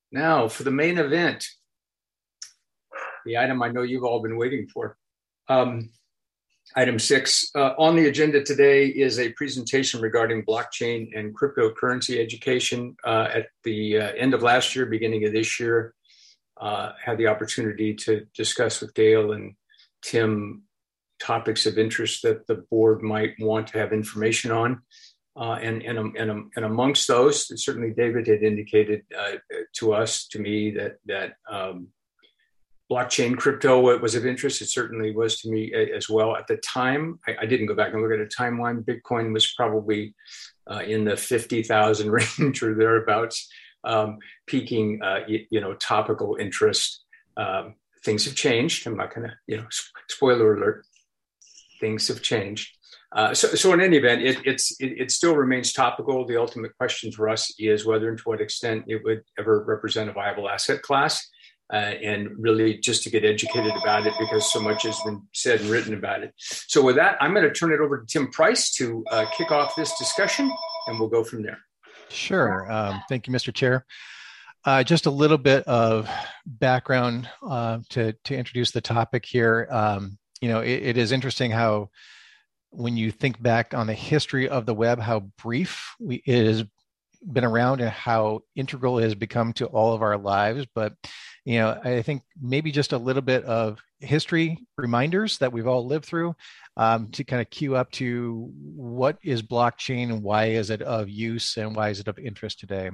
Now, for the main event, the item I know you've all been waiting for. Item 6 on the agenda today is a presentation regarding blockchain and cryptocurrency education. At the end of last year, beginning of this year, had the opportunity to discuss with Gail and Tim topics of interest that the board might want to have information on. And amongst those, certainly David had indicated to me that blockchain crypto was of interest. It certainly was to me as well. At the time, I didn't go back and look at a timeline. Bitcoin was probably in the 50,000 range or thereabouts, peaking, topical interest. Things have changed. I'm not going to, spoiler alert, things have changed. So in any event, it still remains topical. The ultimate question for us is whether and to what extent it would ever represent a viable asset class. And really just to get educated about it because so much has been said and written about it. So with that, I'm going to turn it over to Tim Price to kick off this discussion, and we'll go from there. Sure. Thank you, Mr. Chair. Just a little bit of background to introduce the topic here. It is interesting how when you think back on the history of the web, how brief it has been around and how integral it has become to all of our lives. But I think maybe just a little bit of history reminders that we've all lived through to kind of cue up to what is blockchain and why is it of use and why is it of interest today.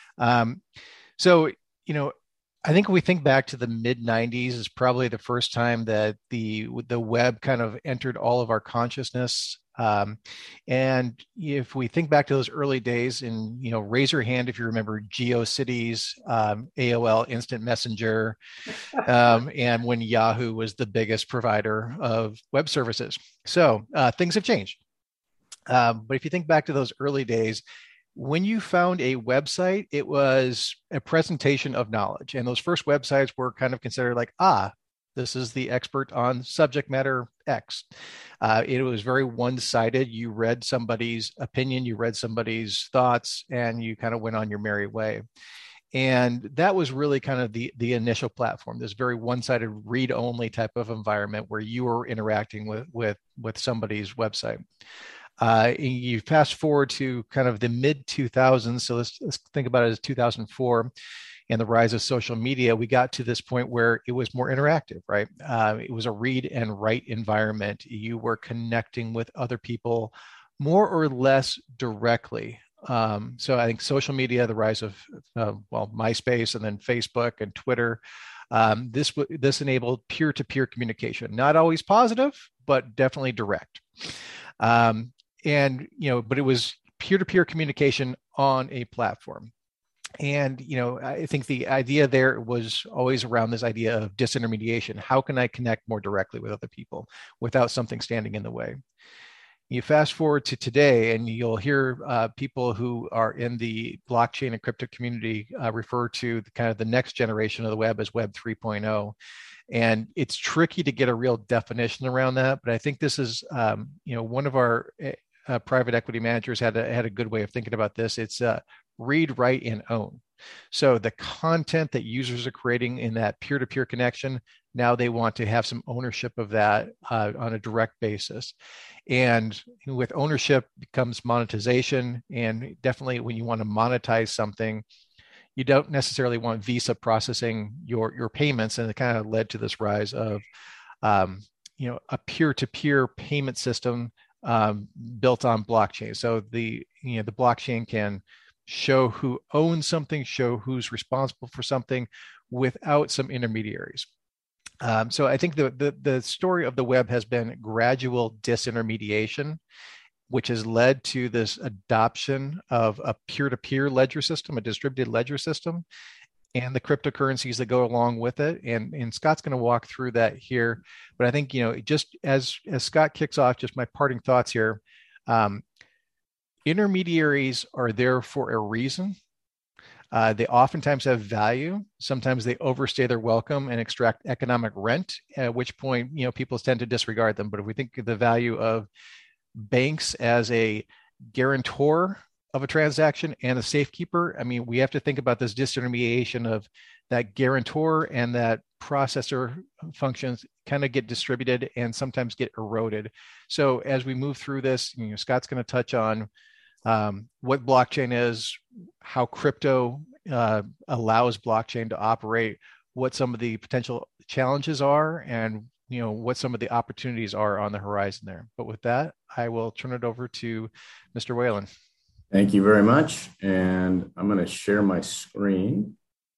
I think if we think back to the mid 90s is probably the first time that the web kind of entered all of our consciousness. And if we think back to those early days and, raise your hand if you remember GeoCities, AOL Instant Messenger, and when Yahoo was the biggest provider of web services. So things have changed. But if you think back to those early days, when you found a website, it was a presentation of knowledge. And those first websites were kind of considered like, this is the expert on subject matter X. It was very one-sided. You read somebody's opinion, you read somebody's thoughts, and you kind of went on your merry way. And that was really kind of the initial platform, this very one-sided read-only type of environment where you were interacting with somebody's website. You fast forward to kind of the mid 2000s. So let's think about it as 2004 and the rise of social media. We got to this point where it was more interactive, right? It was a read and write environment. You were connecting with other people more or less directly. So I think social media, the rise of, MySpace and then Facebook and Twitter, this enabled peer-to-peer communication, not always positive, but definitely direct. But it was peer-to-peer communication on a platform. And, I think the idea there was always around this idea of disintermediation. How can I connect more directly with other people without something standing in the way? You fast forward to today, and you'll hear people who are in the blockchain and crypto community refer to the next generation of the web as Web 3.0. And it's tricky to get a real definition around that. But I think this is, one of our private equity managers had a good way of thinking about this. It's read, write, and own. So the content that users are creating in that peer-to-peer connection, now they want to have some ownership of that on a direct basis. And with ownership becomes monetization. And definitely when you want to monetize something, you don't necessarily want Visa processing your payments. And it kind of led to this rise of a peer-to-peer payment system built on blockchain. So the blockchain can show who owns something, show who's responsible for something without some intermediaries. So I think the story of the web has been gradual disintermediation, which has led to this adoption of a peer-to-peer ledger system, a distributed ledger system, and the cryptocurrencies that go along with it. And Scott's going to walk through that here. But I think, just as Scott kicks off, just my parting thoughts here, intermediaries are there for a reason. They oftentimes have value. Sometimes they overstay their welcome and extract economic rent, at which point, people tend to disregard them. But if we think of the value of banks as a guarantor of a transaction and a safekeeper. I mean, we have to think about this disintermediation of that guarantor and that processor functions kind of get distributed and sometimes get eroded. So as we move through this, Scott's going to touch on what blockchain is, how crypto allows blockchain to operate, what some of the potential challenges are, and what some of the opportunities are on the horizon there. But with that, I will turn it over to Mr. Whalen. Thank you very much. And I'm going to share my screen.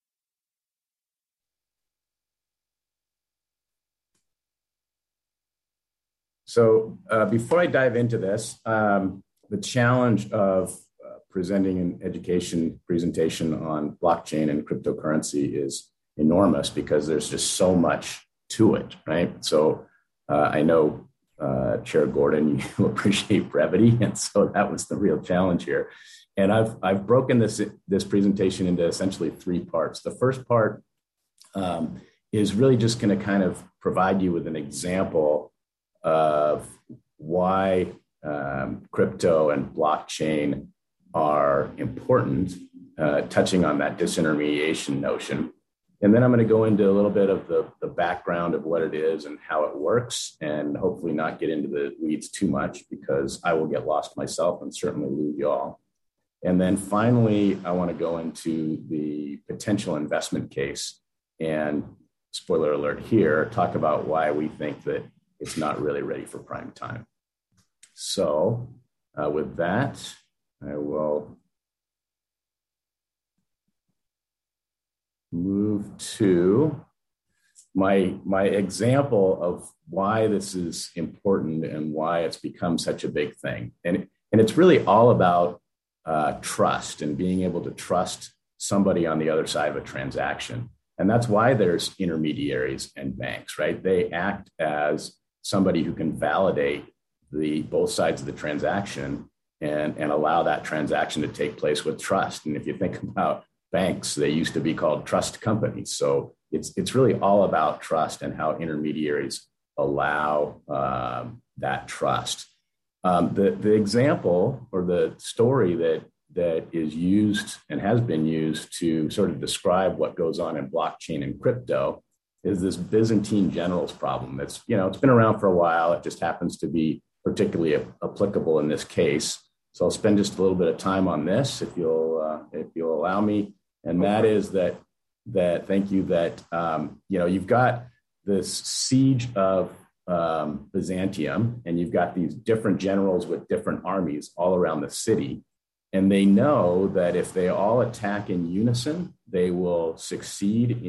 So before I dive into this, the challenge of presenting an education presentation on blockchain and cryptocurrency is enormous because there's just so much to it, right? So I know Chair Gordon, you appreciate brevity, and so that was the real challenge here. And I've broken this presentation into essentially three parts. The first part is really just going to kind of provide you with an example of why crypto and blockchain are important, touching on that disintermediation notion. And then I'm going to go into a little bit of the background of what it is and how it works, and hopefully not get into the weeds too much because I will get lost myself and certainly lose y'all. And then finally, I want to go into the potential investment case and, spoiler alert here, talk about why we think that it's not really ready for prime time. So with that, I will move to my example of why this is important and why it's become such a big thing. And it's really all about trust and being able to trust somebody on the other side of a transaction. And that's why there's intermediaries and banks, right? They act as somebody who can validate both sides of the transaction and allow that transaction to take place with trust. And if you think about banks, they used to be called trust companies. So it's really all about trust and how intermediaries allow that trust. The example or the story that is used and has been used to sort of describe what goes on in blockchain and crypto is this Byzantine generals problem. It's been around for a while. It just happens to be particularly applicable in this case. So I'll spend just a little bit of time on this, if you'll allow me. And that is that thank you, that you've got this siege of Byzantium, and you've got these different generals with different armies all around the city. And they know that if they all attack in unison, they will succeed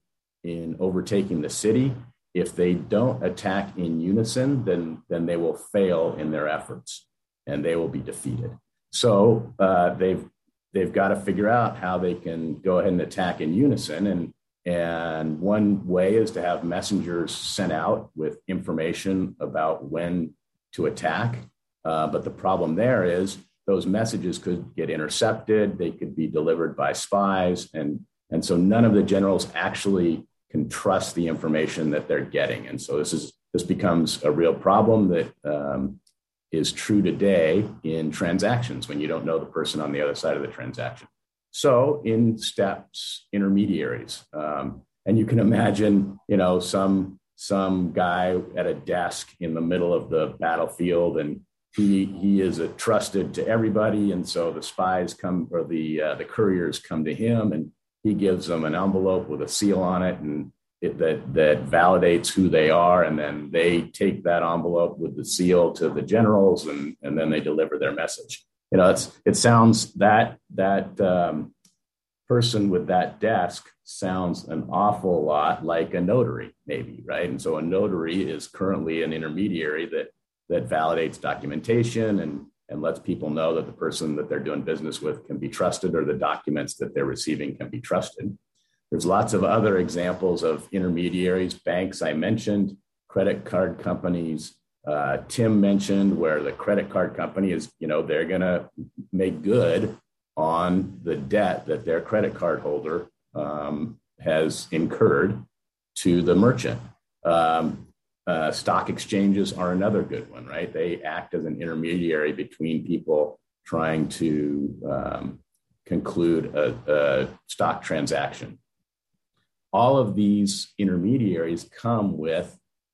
in overtaking the city. If they don't attack in unison, then they will fail in their efforts and they will be defeated. So they've got to figure out how they can go ahead and attack in unison. And one way is to have messengers sent out with information about when to attack. But the problem there is those messages could get intercepted. They could be delivered by spies. And so none of the generals actually can trust the information that they're getting. And so this becomes a real problem that is true today in transactions when you don't know the person on the other side of the transaction. So in steps intermediaries. And you can imagine, some guy at a desk in the middle of the battlefield, and he is trusted to everybody. And so the spies come, or the couriers come to him, and he gives them an envelope with a seal on it, and that validates who they are. And then they take that envelope with the seal to the generals, and then they deliver their message. It sounds that person with that desk sounds an awful lot like a notary, maybe, right? And so a notary is currently an intermediary that validates documentation and lets people know that the person that they're doing business with can be trusted, or the documents that they're receiving can be trusted. There's lots of other examples of intermediaries. Banks, I mentioned, credit card companies. Tim mentioned where the credit card company is, they're going to make good on the debt that their credit card holder has incurred to the merchant. Stock exchanges are another good one, right? They act as an intermediary between people trying to conclude a stock transaction. All of these intermediaries come with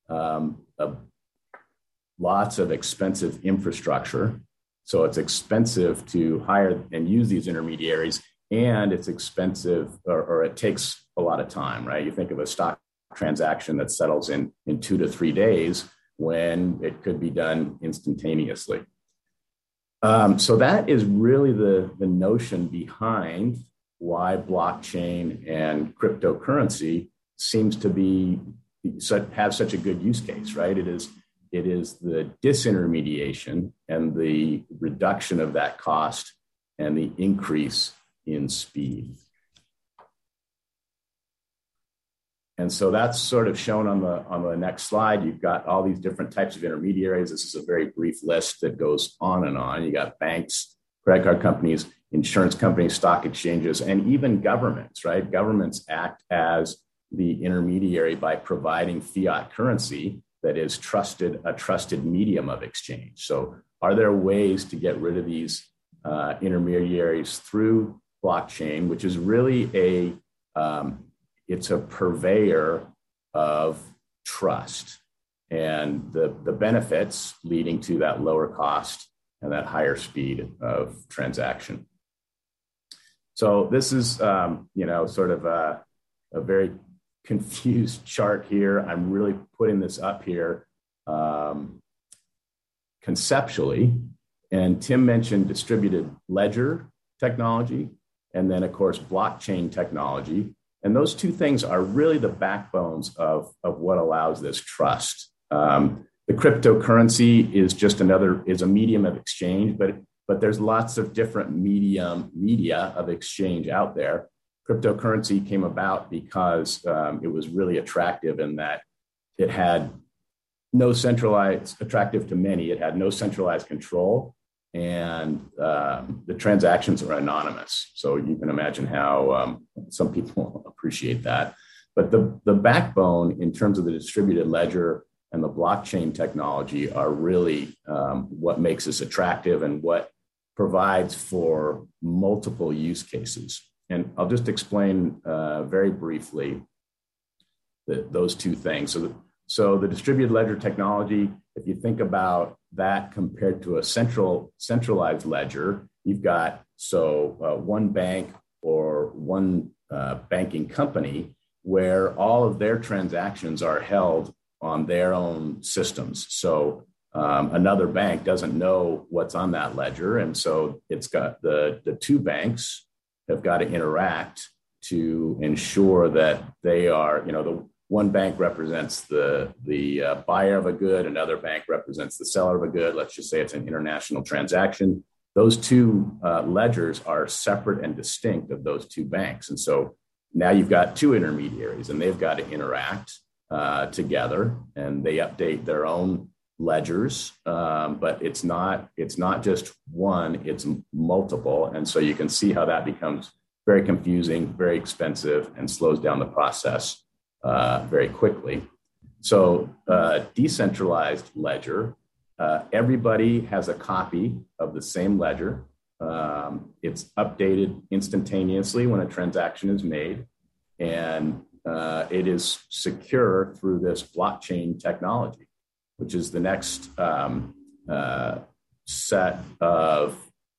lots of expensive infrastructure. So it's expensive to hire and use these intermediaries, and it's expensive, or it takes a lot of time, right? You think of a stock transaction that settles in 2 to 3 days when it could be done instantaneously. So that is really the notion behind why blockchain and cryptocurrency seems to have such a good use case, right? It is the disintermediation and the reduction of that cost and the increase in speed. And so that's sort of shown on the next slide. You've got all these different types of intermediaries. This is a very brief list that goes on and on. You got banks, credit card companies, insurance companies, stock exchanges, and even governments, right? Governments act as the intermediary by providing fiat currency that is a trusted medium of exchange. So are there ways to get rid of these intermediaries through blockchain, which is really it's a purveyor of trust and the benefits leading to that lower cost and that higher speed of transaction. So this is, sort of a very confused chart here. I'm really putting this up here conceptually. And Tim mentioned distributed ledger technology, and then, of course, blockchain technology. And those two things are really the backbones of what allows this trust. The cryptocurrency is a medium of exchange, but there's lots of different media of exchange out there. Cryptocurrency came about because it was really attractive in that it had attractive to many. It had no centralized control, and the transactions are anonymous. So you can imagine how some people appreciate that. But the backbone in terms of the distributed ledger and the blockchain technology are really what makes this attractive and what provides for multiple use cases. And I'll just explain very briefly those two things. So the distributed ledger technology, if you think about that compared to a centralized ledger, you've got one bank or one banking company where all of their transactions are held on their own systems. So another bank doesn't know what's on that ledger. And so it's got the two banks have got to interact to ensure that they are, the one bank represents the buyer of a good, another bank represents the seller of a good. Let's just say it's an international transaction. Those two ledgers are separate and distinct of those two banks. And so now you've got two intermediaries and they've got to interact together, and they update their own ledgers, but it's not just one, it's multiple. And so you can see how that becomes very confusing, very expensive, and slows down the process very quickly. So decentralized ledger, everybody has a copy of the same ledger. It's updated instantaneously when a transaction is made, and it is secure through this blockchain technology, which is the next set of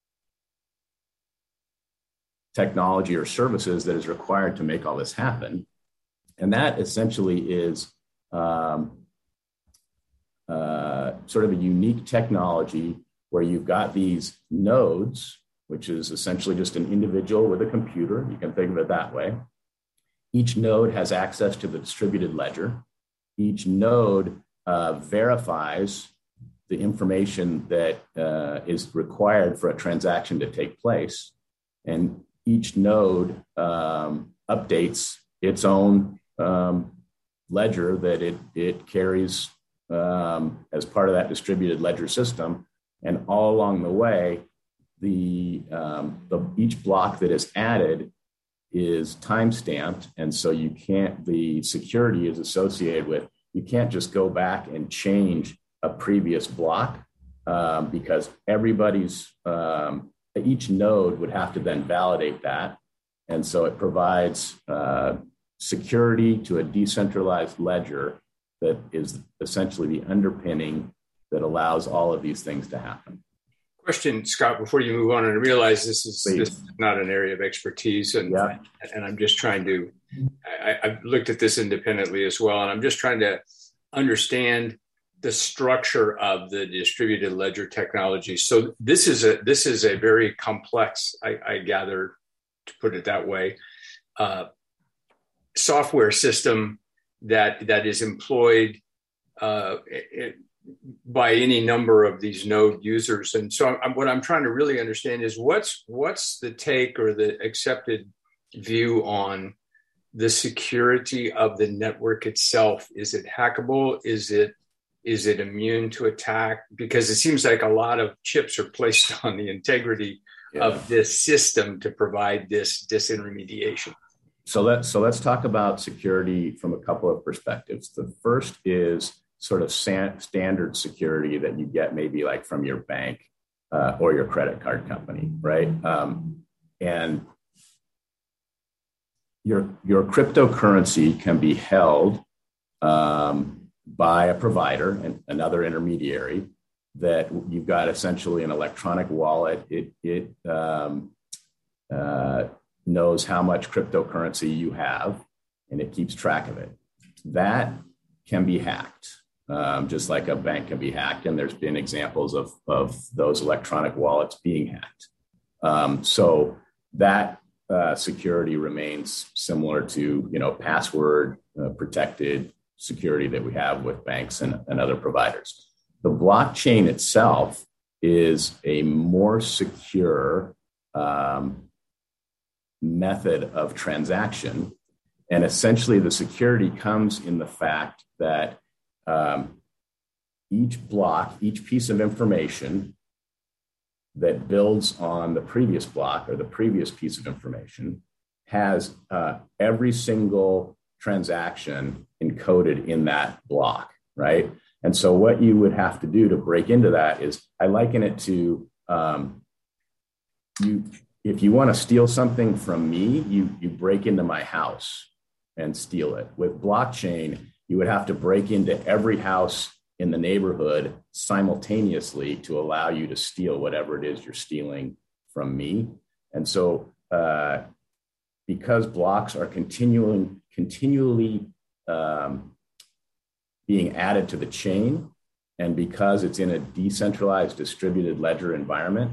technology or services that is required to make all this happen. And that essentially is sort of a unique technology where you've got these nodes, which is essentially just an individual with a computer. You can think of it that way. Each node has access to the distributed ledger. Each node verifies the information that is required for a transaction to take place. And each node updates its own ledger that it carries as part of that distributed ledger system. And all along the way, each block that is added is time-stamped. And so the security is associated with, you can't just go back and change a previous block. because each node would have to then validate that. And so it provides security to a decentralized ledger that is essentially the underpinning that allows all of these things to happen. Question, Scott, before you move on, and I realize this is not an area of expertise, and I'm just trying to, I've looked at this independently as well, and I'm just trying to understand the structure of the distributed ledger technology. So this is a very complex, I gather, to put it that way, software system that is employed by any number of these node users. And so what I'm trying to really understand is what's the take or the accepted view on the security of the network itself? Is it hackable? Is it immune to attack? Because it seems like a lot of chips are placed on the integrity of this system to provide this disintermediation. So let's talk about security from a couple of perspectives. The first is sort of standard security that you get maybe like from your bank or your credit card company, right? And your cryptocurrency can be held by a provider and another intermediary that you've got essentially an electronic wallet. It knows how much cryptocurrency you have, and it keeps track of it. That can be hacked, just like a bank can be hacked. And there's been examples of those electronic wallets being hacked. So that security remains similar to, password protected security that we have with banks and other providers. The blockchain itself is a more secure method of transaction. And essentially the security comes in the fact that each piece of information that builds on the previous block or the previous piece of information has every single transaction encoded in that block, right? And so what you would have to do to break into that is, I liken it to if you want to steal something from me, you break into my house and steal it. With blockchain, you would have to break into every house in the neighborhood simultaneously to allow you to steal whatever it is you're stealing from me. And so because blocks are continually being added to the chain, and because it's in a decentralized distributed ledger environment,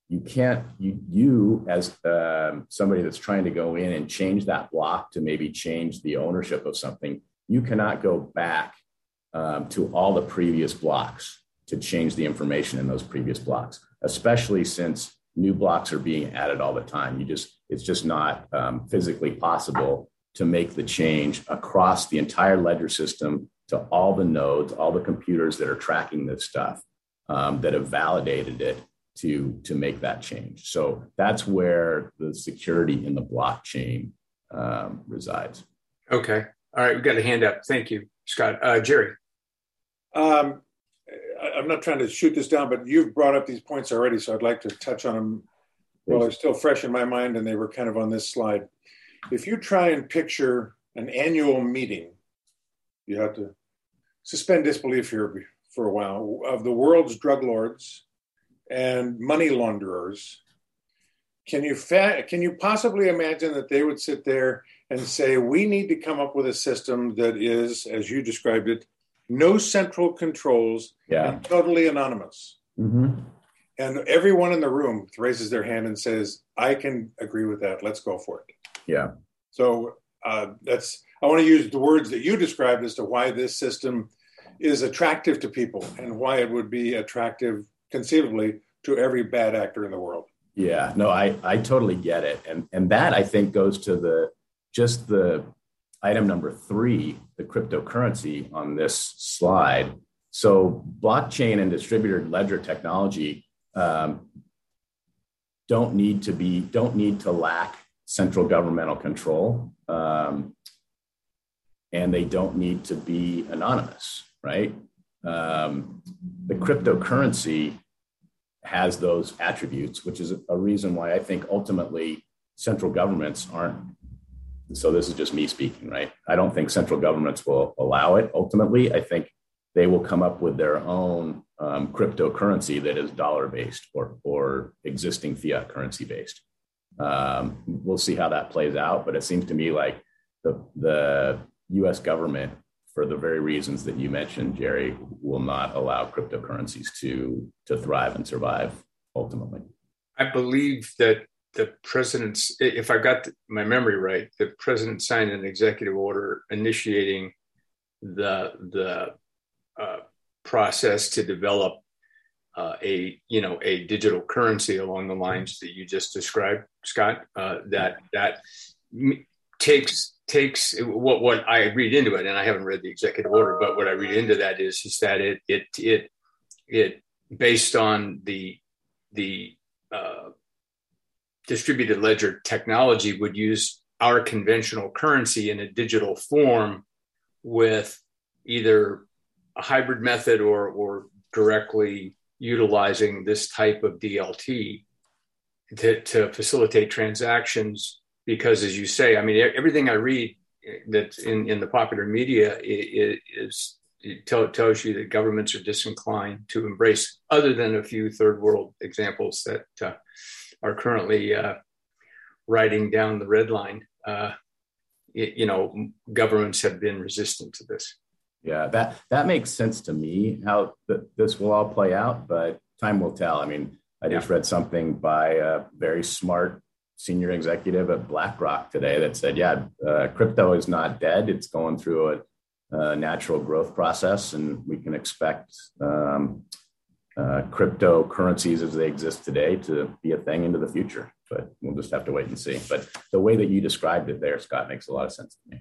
you as somebody that's trying to go in and change that block to maybe change the ownership of something, you cannot go back to all the previous blocks to change the information in those previous blocks, especially since new blocks are being added all the time. It's just not physically possible to make the change across the entire ledger system to all the nodes, all the computers that are tracking this stuff, that have validated it to make that change. So that's where the security in the blockchain resides. Okay. All right. We've got a hand up. Thank you, Scott. Jerry. I'm not trying to shoot this down, but you've brought up these points already, so I'd like to touch on them while they're still fresh in my mind, and they were kind of on this slide. If you try and picture an annual meeting, you have to suspend disbelief here for a while, of the world's drug lords and money launderers. Can you possibly imagine that they would sit there and say, we need to come up with a system that is, as you described it, no central controls and totally anonymous? Mm-hmm. And everyone in the room raises their hand and says, I can agree with that. Let's go for it. Yeah. So I want to use the words that you described as to why this system is attractive to people and why it would be attractive conceivably to every bad actor in the world. Yeah, no, I totally get it. And that I think goes to the item number 3, the cryptocurrency on this slide. So blockchain and distributed ledger technology don't need to lack central governmental control, and they don't need to be anonymous, right? The cryptocurrency has those attributes, which is a reason why I think ultimately central governments aren't. So this is just me speaking, right? I don't think central governments will allow it ultimately. I think they will come up with their own cryptocurrency that is dollar-based or existing fiat currency-based. We'll see how that plays out, but it seems to me like the U.S. government, for the very reasons that you mentioned, Jerry, will not allow cryptocurrencies to thrive and survive ultimately. I believe that the president's, if I got my memory right, the president signed an executive order initiating the process to develop a digital currency along the lines that you just described, Scott. That takes what I read into it, and I haven't read the executive order, but what I read into that is that it based on the distributed ledger technology would use our conventional currency in a digital form with either a hybrid method or directly utilizing this type of DLT to facilitate transactions. Because, as you say, I mean, everything I read that's in the popular media tells you that governments are disinclined to embrace, other than a few third world examples that are currently riding down the red line. Governments have been resistant to this. Yeah, that makes sense to me, how this will all play out, but time will tell. I mean, I just read something by a very smart senior executive at BlackRock today that said, crypto is not dead. It's going through a natural growth process, and we can expect cryptocurrencies as they exist today to be a thing into the future. But we'll just have to wait and see. But the way that you described it there, Scott, makes a lot of sense to me.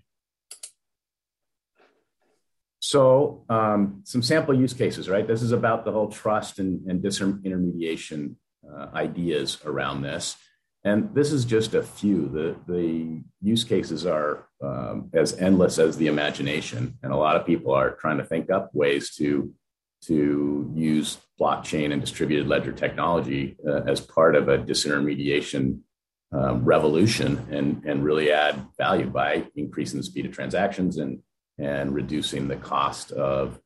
So some sample use cases, right? This is about the whole trust and disintermediation ideas around this. And this is just a few. The use cases are as endless as the imagination. And a lot of people are trying to think up ways to use blockchain and distributed ledger technology as part of a disintermediation revolution and really add value by increasing the speed of transactions and reducing the cost of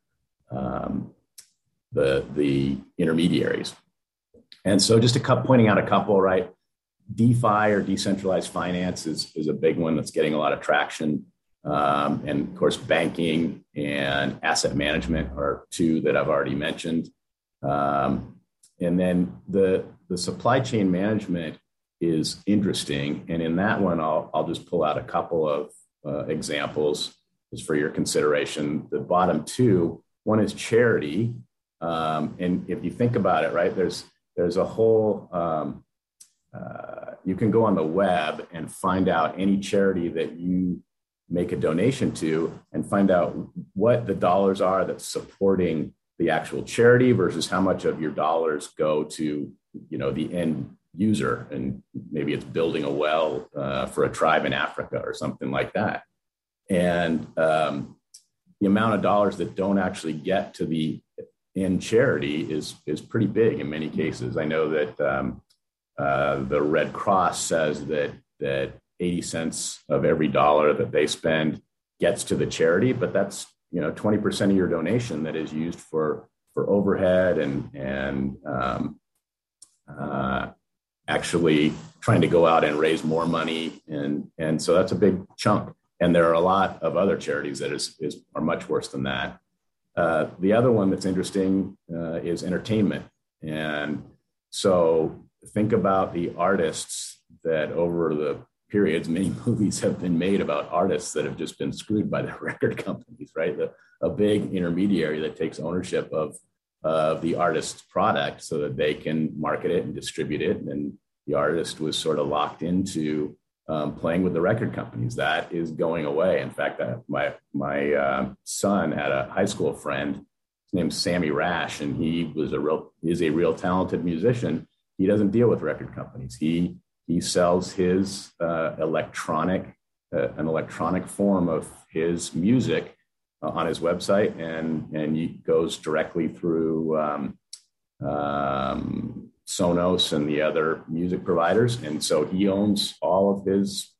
the intermediaries. And so just pointing out a couple, right? DeFi or decentralized finance is a big one that's getting a lot of traction. And of course, banking and asset management are two that I've already mentioned. And then the supply chain management is interesting. And in that one, I'll just pull out a couple of examples just for your consideration. The bottom two, one is charity. And if you think about it, right, there's a whole, you can go on the web and find out any charity that you make a donation to and find out what the dollars are that's supporting the actual charity versus how much of your dollars go to, the end user. And maybe it's building a well for a tribe in Africa or something like that. And the amount of dollars that don't actually get to the end charity is pretty big in many cases. I know that the Red Cross says that 80 cents of every dollar that they spend gets to the charity, but that's 20% of your donation that is used for overhead and actually trying to go out and raise more money, and so that's a big chunk. And there are a lot of other charities that are much worse than that. The other one that's interesting is entertainment, and so think about the artists that over the periods, many movies have been made about artists that have just been screwed by the record companies, right? A big intermediary that takes ownership of the artist's product so that they can market it and distribute it. And the artist was sort of locked into playing with the record companies. That is going away. In fact, my son had a high school friend. His name's Sammy Rash, and he is a real talented musician. He doesn't deal with record companies. He sells his an electronic form of his music on his website, and he goes directly through Sonos and the other music providers. And so he owns all of his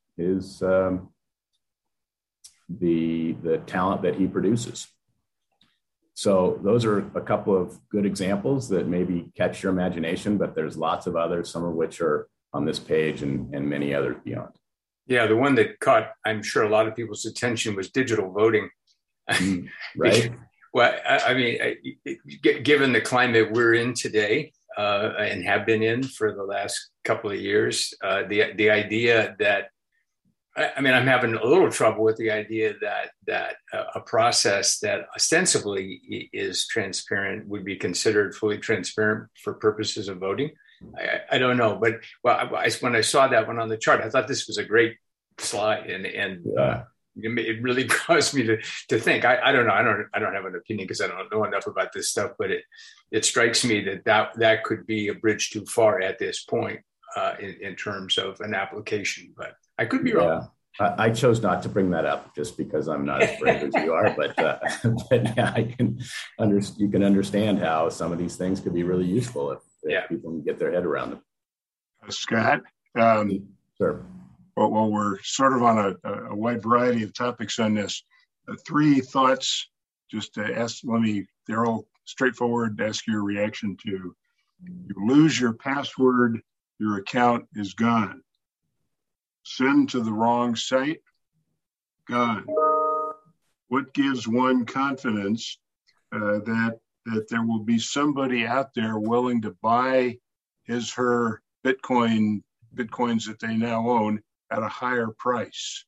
the talent that he produces. So those are a couple of good examples that maybe catch your imagination, but there's lots of others, some of which are on this page and many others beyond. Yeah, the one that caught, I'm sure, a lot of people's attention was digital voting. Right. Well, I mean, given the climate we're in today and have been in for the last couple of years, the idea that, I mean, I'm having a little trouble with the idea that a process that ostensibly is transparent would be considered fully transparent for purposes of voting. I don't know, but when I saw that one on the chart, I thought this was a great slide, and it really caused me to think. I don't know. I don't have an opinion because I don't know enough about this stuff, but it strikes me that could be a bridge too far at this point in terms of an application. But I could be wrong. I chose not to bring that up just because I'm not as brave as you are, but yeah, you can understand how some of these things could be really useful if people can get their head around them. Scott, sure. Well, we're sort of on a wide variety of topics on this. 3 thoughts, just to ask. They're all straightforward. Ask your reaction to: you lose your password, your account is gone. Send to the wrong site, gone. What gives one confidence that there will be somebody out there willing to buy her bitcoins that they now own at a higher price?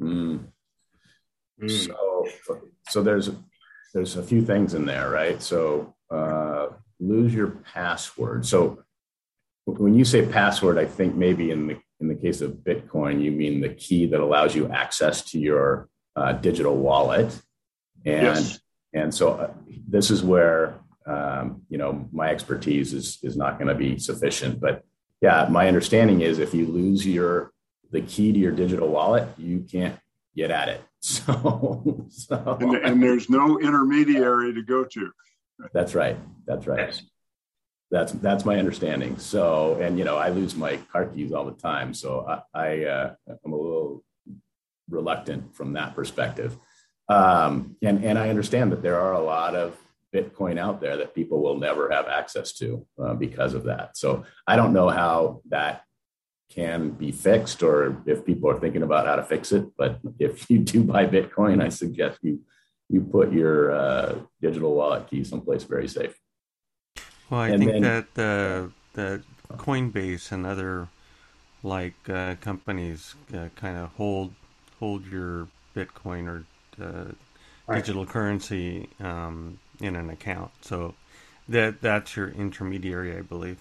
So there's a few things in there, right? So lose your password. So when you say password, I think maybe in the case of Bitcoin, you mean the key that allows you access to your digital wallet. And yes. And so this is where my expertise is not going to be sufficient. But yeah, my understanding is if you lose the key to your digital wallet, you can't get at it. So and there's no intermediary to go to. That's right. That's my understanding. So, and I lose my car keys all the time. So I'm a little reluctant from that perspective. And I understand that there are a lot of Bitcoin out there that people will never have access to because of that. So I don't know how that can be fixed or if people are thinking about how to fix it. But if you do buy Bitcoin, I suggest you put your digital wallet key someplace very safe. Well, I think that the Coinbase and other companies kind of hold your Bitcoin or digital currency in an account. So that's your intermediary, I believe.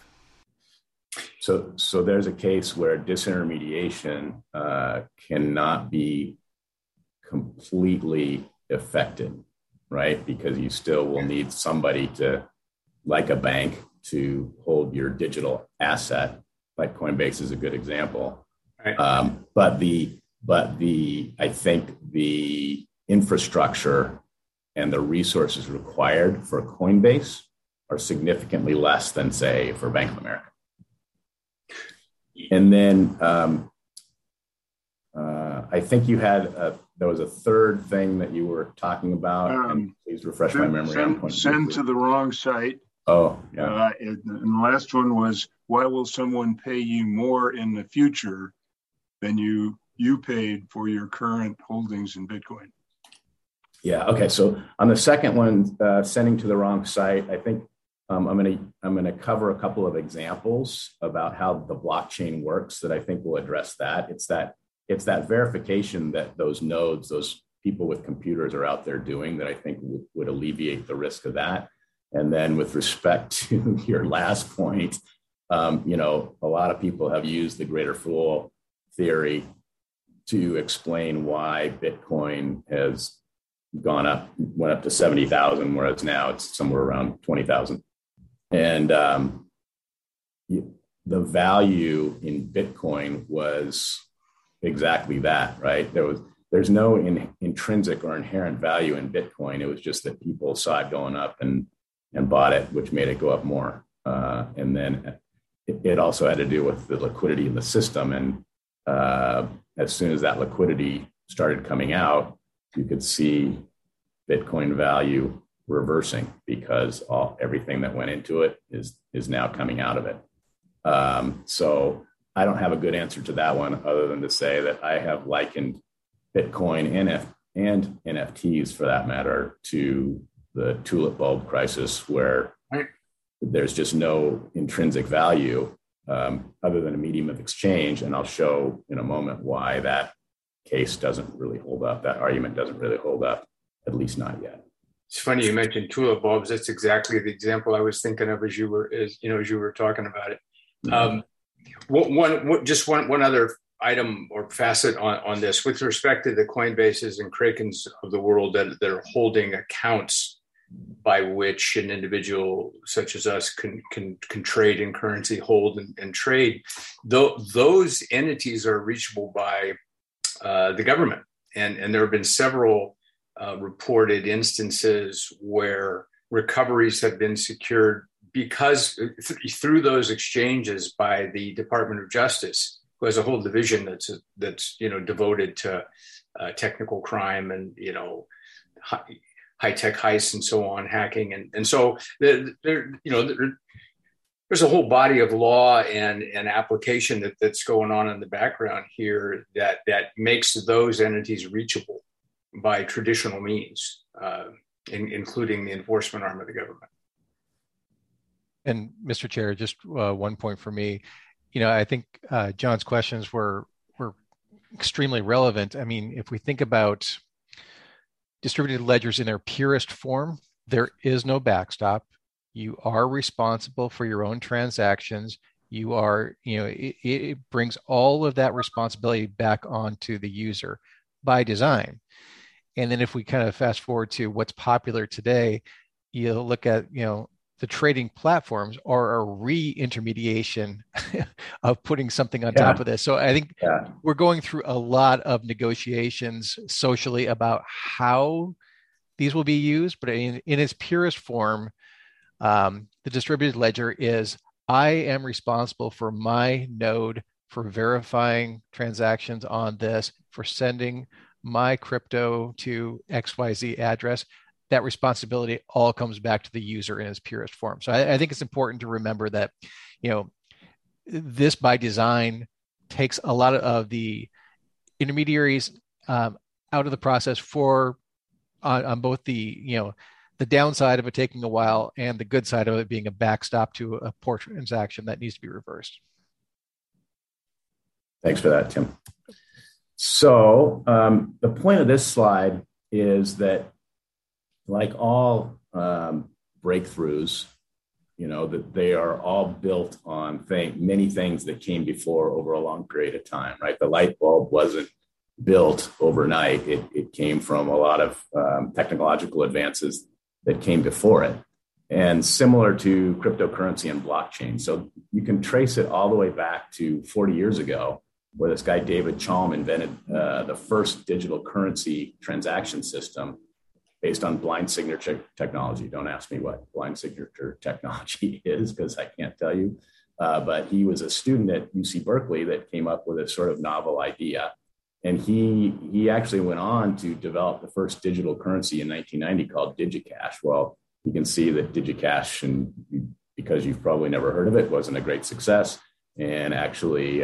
So there's a case where disintermediation cannot be completely effective, right? Because you still will need somebody like a bank to hold your digital asset. Like Coinbase is a good example. Right. But I think the infrastructure and the resources required for Coinbase are significantly less than, say, for Bank of America. And then I think you had there was a third thing that you were talking about. And please refresh my memory. Send to the wrong site. Oh, yeah. And the last one was, why will someone pay you more in the future than you paid for your current holdings in Bitcoin? Yeah. Okay. So on the second one, sending to the wrong site, I think I'm going to cover a couple of examples about how the blockchain works that I think will address that. It's that verification that those nodes, those people with computers are out there doing that I think would alleviate the risk of that. And then with respect to your last point, a lot of people have used the greater fool theory to explain why Bitcoin has went up to 70,000, whereas now it's somewhere around 20,000. And the value in Bitcoin was exactly that, right? There's no intrinsic or inherent value in Bitcoin. It was just that people saw it going up and bought it, which made it go up more. And then it also had to do with the liquidity in the system. And as soon as that liquidity started coming out, you could see Bitcoin value reversing because everything that went into it is now coming out of it. So I don't have a good answer to that one other than to say that I have likened Bitcoin and NFTs, for that matter, to the tulip bulb crisis, where there's just no intrinsic value other than a medium of exchange. And I'll show in a moment why that case doesn't really hold up. That argument doesn't really hold up, at least not yet. It's funny you mentioned tulip bulbs. That's exactly the example I was thinking of as you were talking about it. One other item or facet on this with respect to the Coinbases and Krakens of the world that are holding accounts by which an individual such as us can trade in currency, hold and trade. Those entities are reachable by the government, and there have been several reported instances where recoveries have been secured because through those exchanges by the Department of Justice, who has a whole division that's devoted to technical crime and high-tech heists and so on, hacking, and so there's a whole body of law and application that's going on in the background here that makes those entities reachable by traditional means, including the enforcement arm of the government. And Mr. Chair, just one point for me. I think John's questions were extremely relevant. I mean, if we think about distributed ledgers in their purest form, there is no backstop. You are responsible for your own transactions. You are, it brings all of that responsibility back onto the user by design. And then if we kind of fast forward to what's popular today, you'll look at, the trading platforms are a re-intermediation of putting something on top of this. So I think we're going through a lot of negotiations socially about how these will be used, but in its purest form, the distributed ledger is, I am responsible for my node for verifying transactions on this, for sending my crypto to XYZ address. That responsibility all comes back to the user in its purest form. So I think it's important to remember that, this by design takes a lot of the intermediaries out of the process on both the downside of it taking a while and the good side of it being a backstop to a poor transaction that needs to be reversed. Thanks for that, Tim. So the point of this slide is that, like all breakthroughs, that they are all built on many things that came before over a long period of time, right? The light bulb wasn't built overnight. It came from a lot of technological advances that came before it, and similar to cryptocurrency and blockchain. So you can trace it all the way back to 40 years ago, where this guy, David Chaum, invented the first digital currency transaction system based on blind signature technology. Don't ask me what blind signature technology is, because I can't tell you. But he was a student at UC Berkeley that came up with a sort of novel idea. And he actually went on to develop the first digital currency in 1990 called DigiCash. Well, you can see that DigiCash, and because you've probably never heard of it, wasn't a great success. And actually,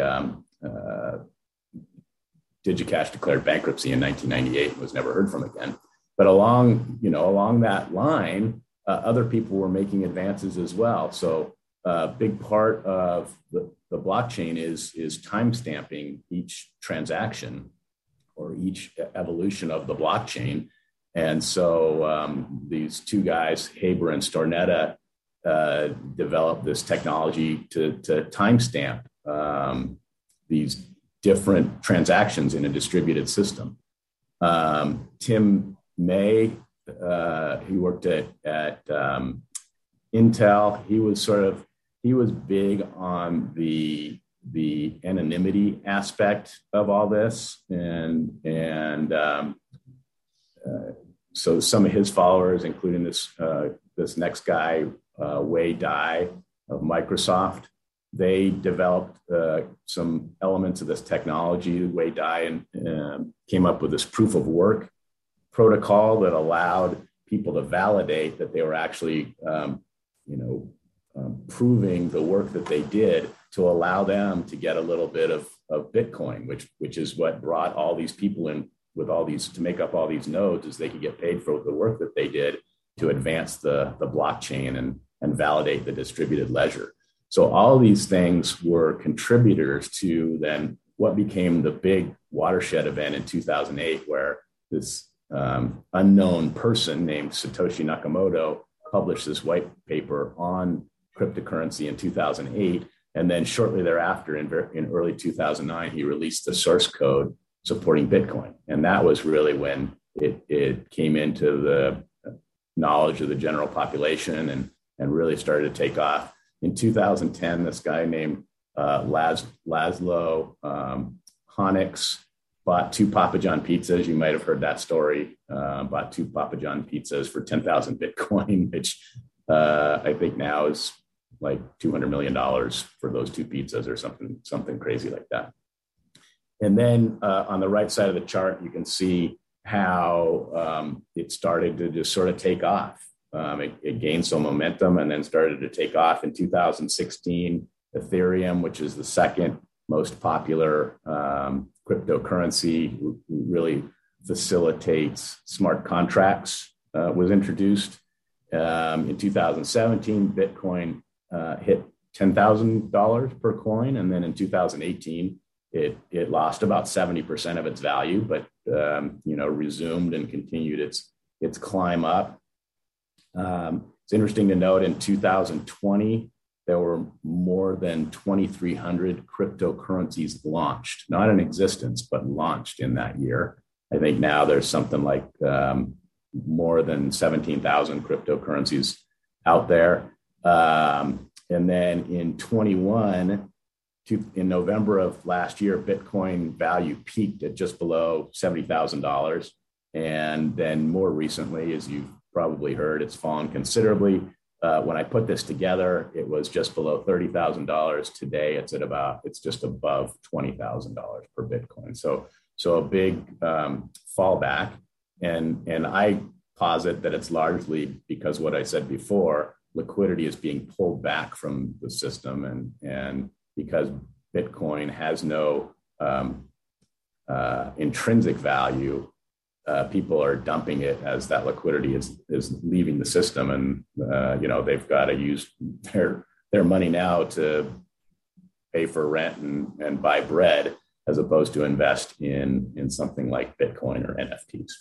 DigiCash declared bankruptcy in 1998 and was never heard from again. But along that line, other people were making advances as well. So a big part of the blockchain is timestamping each transaction or each evolution of the blockchain. And so these two guys, Haber and Stornetta, developed this technology to timestamp these different transactions in a distributed system. Tim May, he worked at Intel. He was big on the anonymity aspect of all this, and so some of his followers, including this next guy, Wei Dai of Microsoft, they developed some elements of this technology. Wei Dai came up with this proof of work protocol that allowed people to validate that they were actually, proving the work that they did to allow them to get a little bit of Bitcoin, which is what brought all these people in with all these to make up all these nodes, is they could get paid for the work that they did to advance the blockchain and validate the distributed ledger. So all these things were contributors to then what became the big watershed event in 2008, where this unknown person named Satoshi Nakamoto published this white paper on cryptocurrency in 2008. And then shortly thereafter, in early 2009, he released the source code supporting Bitcoin. And that was really when it came into the knowledge of the general population and really started to take off. In 2010, this guy named Laszlo Honix bought 2 Papa John pizzas. You might have heard that story. Bought 2 Papa John pizzas for 10,000 Bitcoin, which I think now is like $200 million for those 2 pizzas or something crazy like that. And then on the right side of the chart, you can see how it started to just sort of take off. It gained some momentum and then started to take off in 2016. Ethereum, which is the second most popular cryptocurrency, really facilitates smart contracts, was introduced. In 2017, Bitcoin hit $10,000 per coin. And then in 2018, it lost about 70% of its value, but resumed and continued its climb up. It's interesting to note in 2020, there were more than 2,300 cryptocurrencies launched, not in existence, but launched in that year. I think now there's something like more than 17,000 cryptocurrencies out there. And then in 21, in November of last year, Bitcoin value peaked at just below $70,000. And then more recently, as you've probably heard, it's fallen considerably. When I put this together, it was just below $30,000. Today, it's just above $20,000 per Bitcoin. So a big fallback. And I posit that it's largely because what I said before, liquidity is being pulled back from the system, and because Bitcoin has no intrinsic value, people are dumping it as that liquidity is leaving the system, and they've got to use their money now to pay for rent and buy bread, as opposed to invest in something like Bitcoin or NFTs.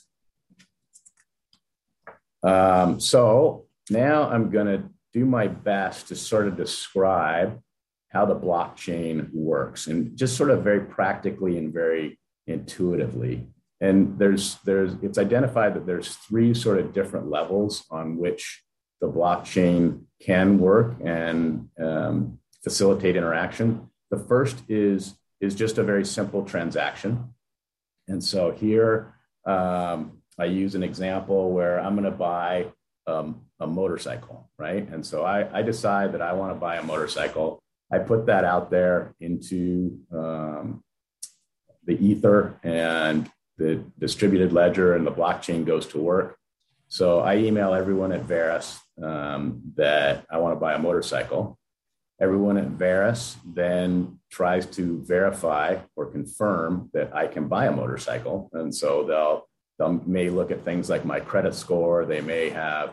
So now I'm going to do my best to sort of describe how the blockchain works, and just sort of very practically and very intuitively. And it's identified that there's 3 sort of different levels on which the blockchain can work and facilitate interaction. The first is just a very simple transaction. And so here I use an example where I'm going to buy a motorcycle, right? And so I decide that I want to buy a motorcycle. I put that out there into the ether, and the distributed ledger and the blockchain goes to work. So I email everyone at Verus that I want to buy a motorcycle. Everyone at Verus then tries to verify or confirm that I can buy a motorcycle. And so they may look at things like my credit score. They may have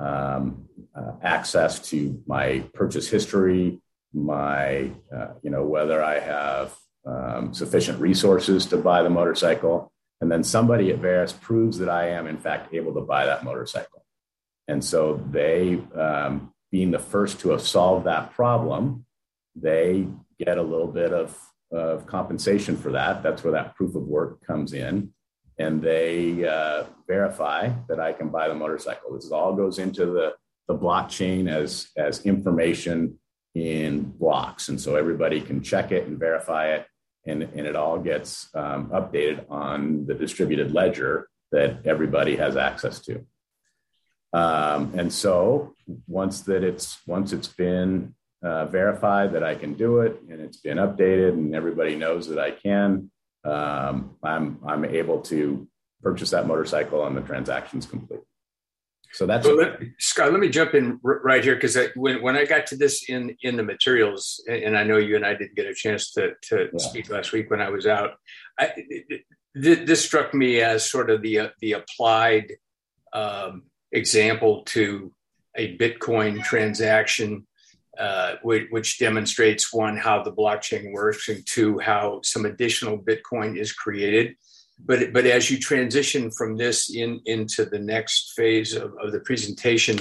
access to my purchase history, my, whether I have sufficient resources to buy the motorcycle. And then somebody at Verus proves that I am, in fact, able to buy that motorcycle. And so they, being the first to have solved that problem, they get a little bit of compensation for that. That's where that proof of work comes in. And they verify that I can buy the motorcycle. This all goes into the blockchain as information in blocks. And so everybody can check it and verify it. And it all gets updated on the distributed ledger that everybody has access to. And so once it's been verified that I can do it, and it's been updated, and everybody knows that I can, I'm able to purchase that motorcycle, and the transaction's complete. So that's Scott. Let me jump in right here, because when I got to this in the materials, and I know you and I didn't get a chance to speak last week when I was out. This struck me as sort of the applied example to a Bitcoin transaction, which demonstrates, one, how the blockchain works, and two, how some additional Bitcoin is created. But as you transition from this into the next phase of the presentation,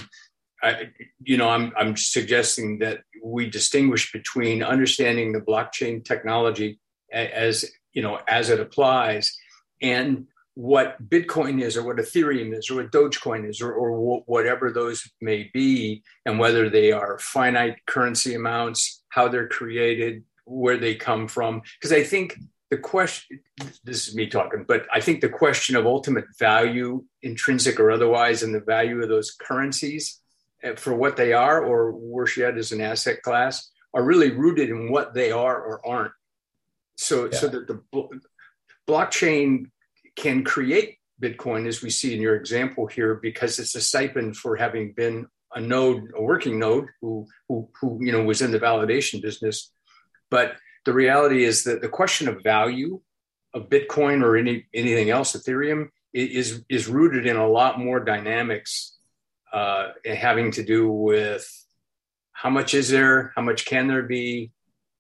I'm suggesting that we distinguish between understanding the blockchain technology as it applies, and what Bitcoin is, or what Ethereum is, or what Dogecoin is, or whatever those may be, and whether they are finite currency amounts, how they're created, where they come from. Because I think the question, this is me talking, but I think the question of ultimate value, intrinsic or otherwise, and the value of those currencies for what they are, or worse yet, as an asset class, are really rooted in what they are or aren't. So that the blockchain can create Bitcoin, as we see in your example here, because it's a stipend for having been a working node who was in the validation business. But the reality is that the question of value of Bitcoin or anything else, Ethereum, is rooted in a lot more dynamics, having to do with how much is there, how much can there be,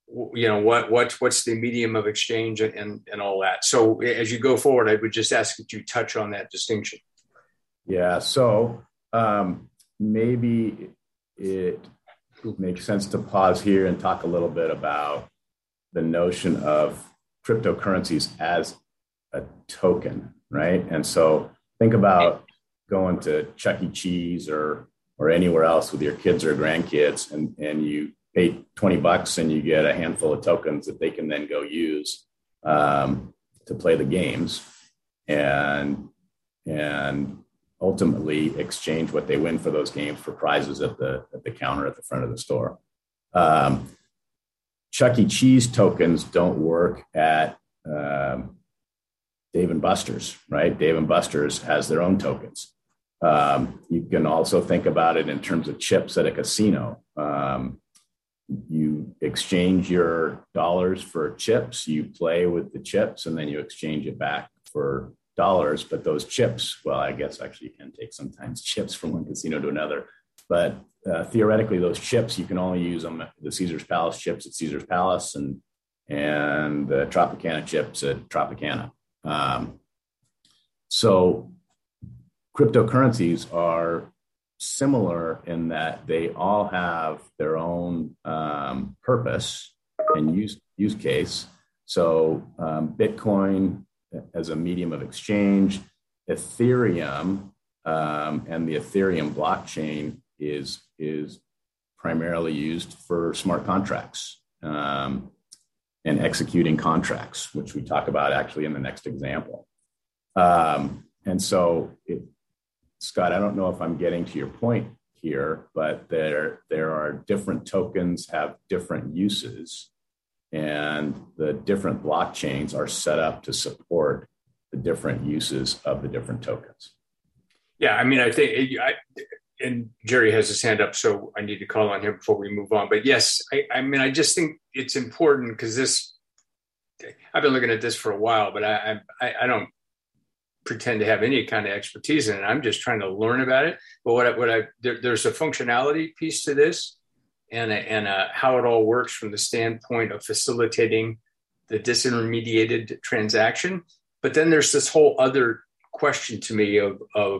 what's the medium of exchange, and all that. So as you go forward, I would just ask that you touch on that distinction. Yeah. So maybe it makes sense to pause here and talk a little bit about the notion of cryptocurrencies as a token, right? And so think about going to Chuck E. Cheese or anywhere else with your kids or grandkids, and you pay $20 and you get a handful of tokens that they can then go use to play the games and ultimately exchange what they win for those games for prizes at the counter at the front of the store. Chuck E. Cheese tokens don't work at Dave & Buster's, right? Dave & Buster's has their own tokens. You can also think about it in terms of chips at a casino. You exchange your dollars for chips, you play with the chips, and then you exchange it back for dollars. But those chips, well, I guess actually you can take sometimes chips from one casino to another. But theoretically, those chips, you can only use them, the Caesar's Palace chips at Caesar's Palace and the Tropicana chips at Tropicana. So cryptocurrencies are similar in that they all have their own purpose and use case. So Bitcoin as a medium of exchange, Ethereum and the Ethereum blockchain is primarily used for smart contracts and executing contracts, which we talk about actually in the next example. And so, Scott, I don't know if I'm getting to your point here, but there are different tokens have different uses, and the different blockchains are set up to support the different uses of the different tokens. Yeah, I mean, I think, and Jerry has his hand up, so I need to call on him before we move on. But yes, I just think it's important because I've been looking at this for a while, but I don't pretend to have any kind of expertise in it. I'm just trying to learn about it. But there's a functionality piece to this, and how it all works from the standpoint of facilitating the disintermediated transaction. But then there's this whole other question to me of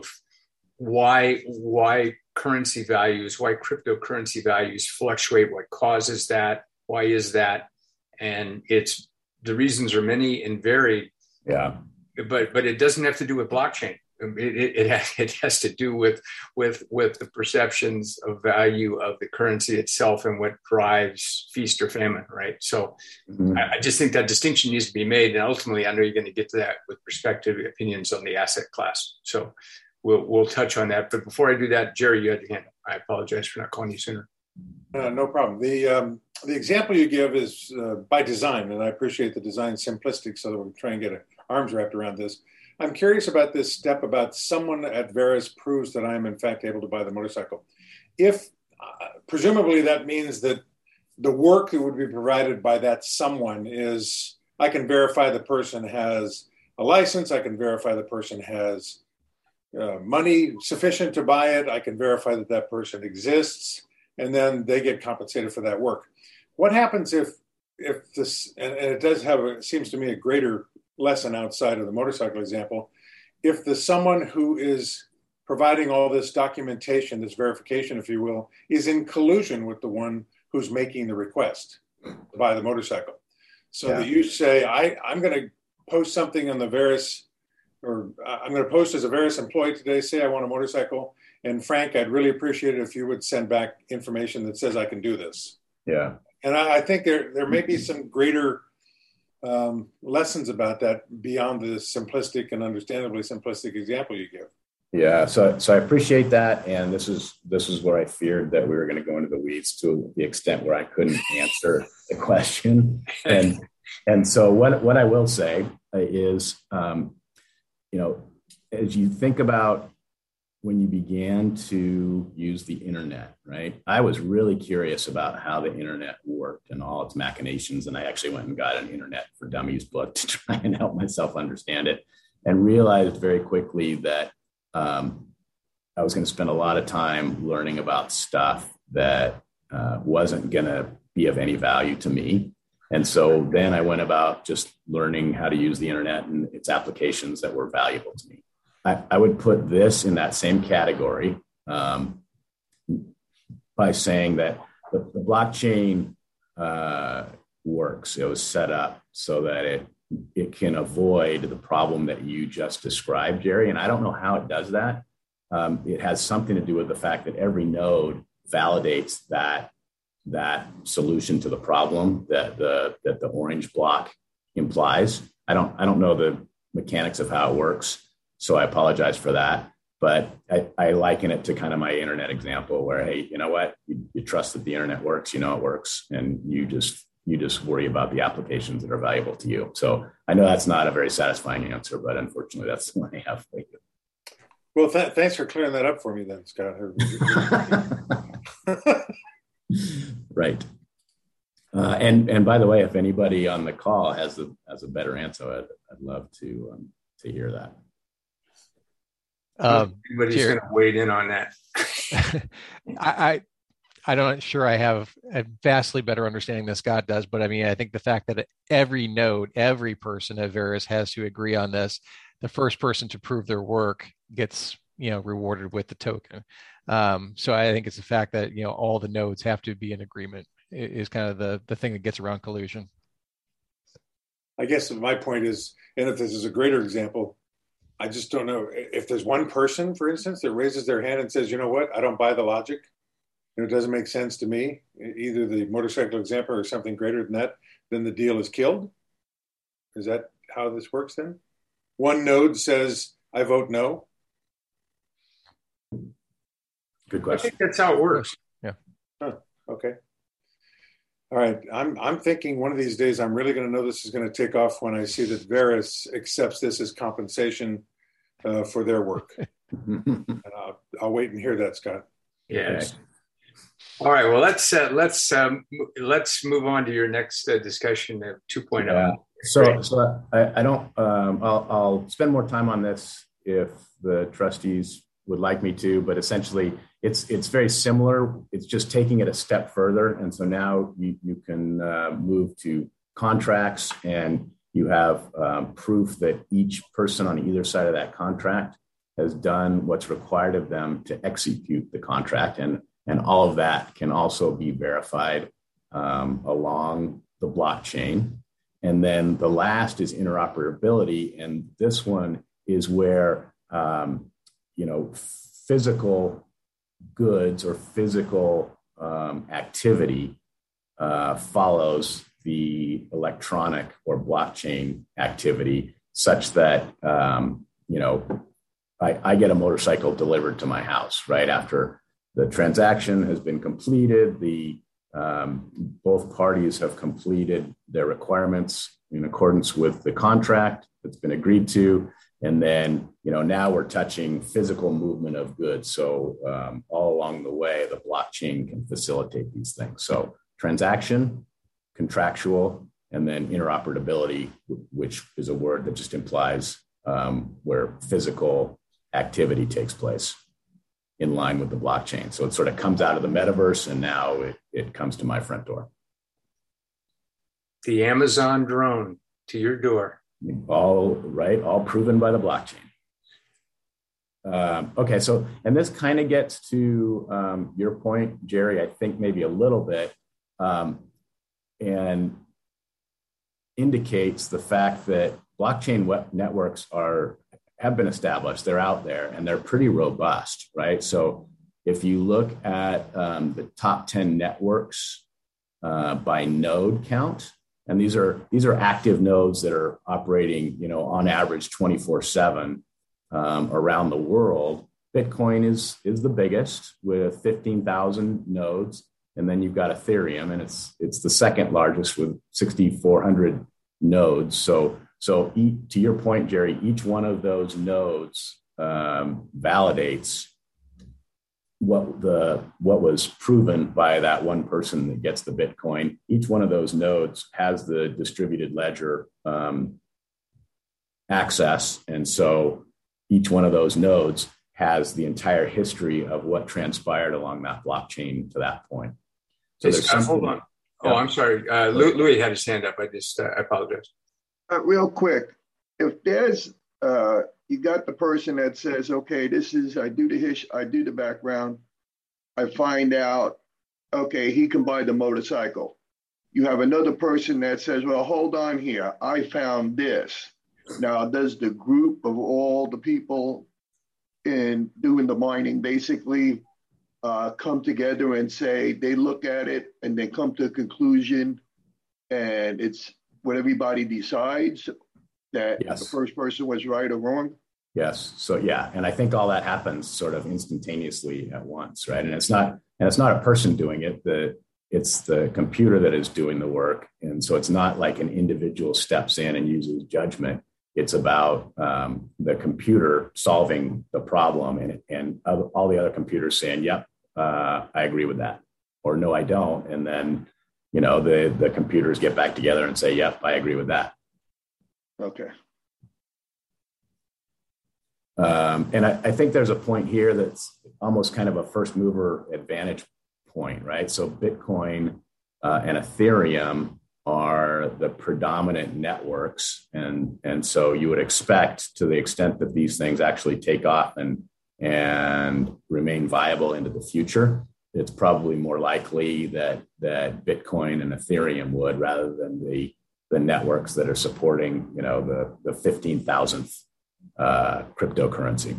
why currency values, why cryptocurrency values fluctuate, what causes that, why is that? And the reasons are many and varied. Yeah. But it doesn't have to do with blockchain. It has to do with the perceptions of value of the currency itself and what drives feast or famine, right? So I just think that distinction needs to be made. And ultimately, I know you're going to get to that with respective opinions on the asset class. So we'll touch on that. But before I do that, Jerry, you had your hand up. I apologize for not calling you sooner. No problem. The example you give is by design, and I appreciate the design simplistic so that we can try and get our arms wrapped around this. I'm curious about this step about someone at Verus proves that I am in fact able to buy the motorcycle. If presumably that means that the work that would be provided by that someone is, I can verify the person has a license, I can verify the person has money sufficient to buy it, I can verify that that person exists, and then they get compensated for that work. What happens if this, and it does have, it seems to me, a greater lesson outside of the motorcycle example, if the someone who is providing all this documentation, this verification, if you will, is in collusion with the one who's making the request to buy the motorcycle. So that you say, I'm going to post something on the Verus, or I'm going to post as a Verus employee today, say I want a motorcycle, and Frank, I'd really appreciate it if you would send back information that says I can do this. Yeah. And I think there may be some greater lessons about that beyond the simplistic and understandably simplistic example you give. Yeah, so I appreciate that, and this is where I feared that we were going to go into the weeds to the extent where I couldn't answer the question, and so what I will say is, as you think about when you began to use the internet, right? I was really curious about how the internet worked and all its machinations, and I actually went and got an Internet for Dummies book to try and help myself understand it, and realized very quickly that I was going to spend a lot of time learning about stuff that wasn't going to be of any value to me. And so then I went about just learning how to use the internet and its applications that were valuable to me. I would put this in that same category by saying that the blockchain works. It was set up so that it can avoid the problem that you just described, Jerry. And I don't know how it does that. It has something to do with the fact that every node validates that solution to the problem that the orange block implies. I don't know the mechanics of how it works, so I apologize for that. But I liken it to kind of my internet example where, hey, you know what? You trust that the internet works, it works, and you just worry about the applications that are valuable to you. So I know that's not a very satisfying answer, but unfortunately, that's the one I have for you. Well, thanks for clearing that up for me then, Scott. Right. And by the way, if anybody on the call has a better answer, I'd love to hear that. Anybody's going to wade in on that. I'm not sure I have a vastly better understanding than Scott does, but I mean, I think the fact that every node, every person at Verus has to agree on this, the first person to prove their work gets, rewarded with the token. So I think it's the fact that, all the nodes have to be in agreement is kind of the thing that gets around collusion. I guess my point is, and if this is a greater example, I just don't know if there's one person, for instance, that raises their hand and says, you know what, I don't buy the logic. It doesn't make sense to me, either the motorcycle example or something greater than that, then the deal is killed. Is that how this works then? One node says, I vote no. Good question. I think that's how it works. Yeah. Huh. Okay. All right. I'm thinking one of these days I'm really going to know this is going to take off when I see that Verus accepts this as compensation for their work. And I'll wait and hear that, Scott. Yes. All right. Well, let's move on to your next discussion of 2.0. Yeah. So I don't. I'll spend more time on this if the trustees would like me to, but essentially it's very similar. It's just taking it a step further, and so now you can move to contracts, and you have proof that each person on either side of that contract has done what's required of them to execute the contract, and all of that can also be verified along the blockchain. And then the last is interoperability, and this one is where physical goods or physical activity follows the electronic or blockchain activity, such that I get a motorcycle delivered to my house right after the transaction has been completed. Both parties have completed their requirements in accordance with the contract that's been agreed to. And then, now we're touching physical movement of goods. So all along the way, the blockchain can facilitate these things. So transaction, contractual, and then interoperability, which is a word that just implies where physical activity takes place in line with the blockchain. So it sort of comes out of the metaverse, and now it comes to my front door. The Amazon drone to your door. All proven by the blockchain. Okay, so, and this kind of gets to your point, Jerry, I think maybe a little bit, and indicates the fact that blockchain networks have been established, they're out there, and they're pretty robust, right? So if you look at the top 10 networks by node count, and these are active nodes that are operating, on average 24/7 around the world. Bitcoin is the biggest with 15,000 nodes, and then you've got Ethereum, and it's the second largest with 6,400 nodes. So to your point, Jerry, each one of those nodes validates what was proven by that one person that gets the Bitcoin. Each one of those nodes has the distributed ledger access. And so each one of those nodes has the entire history of what transpired along that blockchain to that point. So hold on. Oh, I'm sorry. Louis had his hand up. I apologize. Real quick, if there's you got the person that says, okay, I do the background. I find out, okay, he can buy the motorcycle. You have another person that says, well, hold on here. I found this. Now, does the group of all the people in doing the mining basically come together and say, they look at it and they come to a conclusion, and it's what everybody decides? That yes. The first person was right or wrong? Yes. So yeah, and I think all that happens sort of instantaneously at once, right? And it's not a person doing it. It's the computer that is doing the work, and so it's not like an individual steps in and uses judgment. It's about the computer solving the problem, and all the other computers saying, "Yep, I agree with that," or "No, I don't," and then the computers get back together and say, "Yep, I agree with that." Okay. And I think there's a point here that's almost kind of a first mover advantage point, right? So Bitcoin and Ethereum are the predominant networks. And so you would expect, to the extent that these things actually take off and remain viable into the future, it's probably more likely that Bitcoin and Ethereum would, rather than the networks that are supporting, the 15,000th cryptocurrency.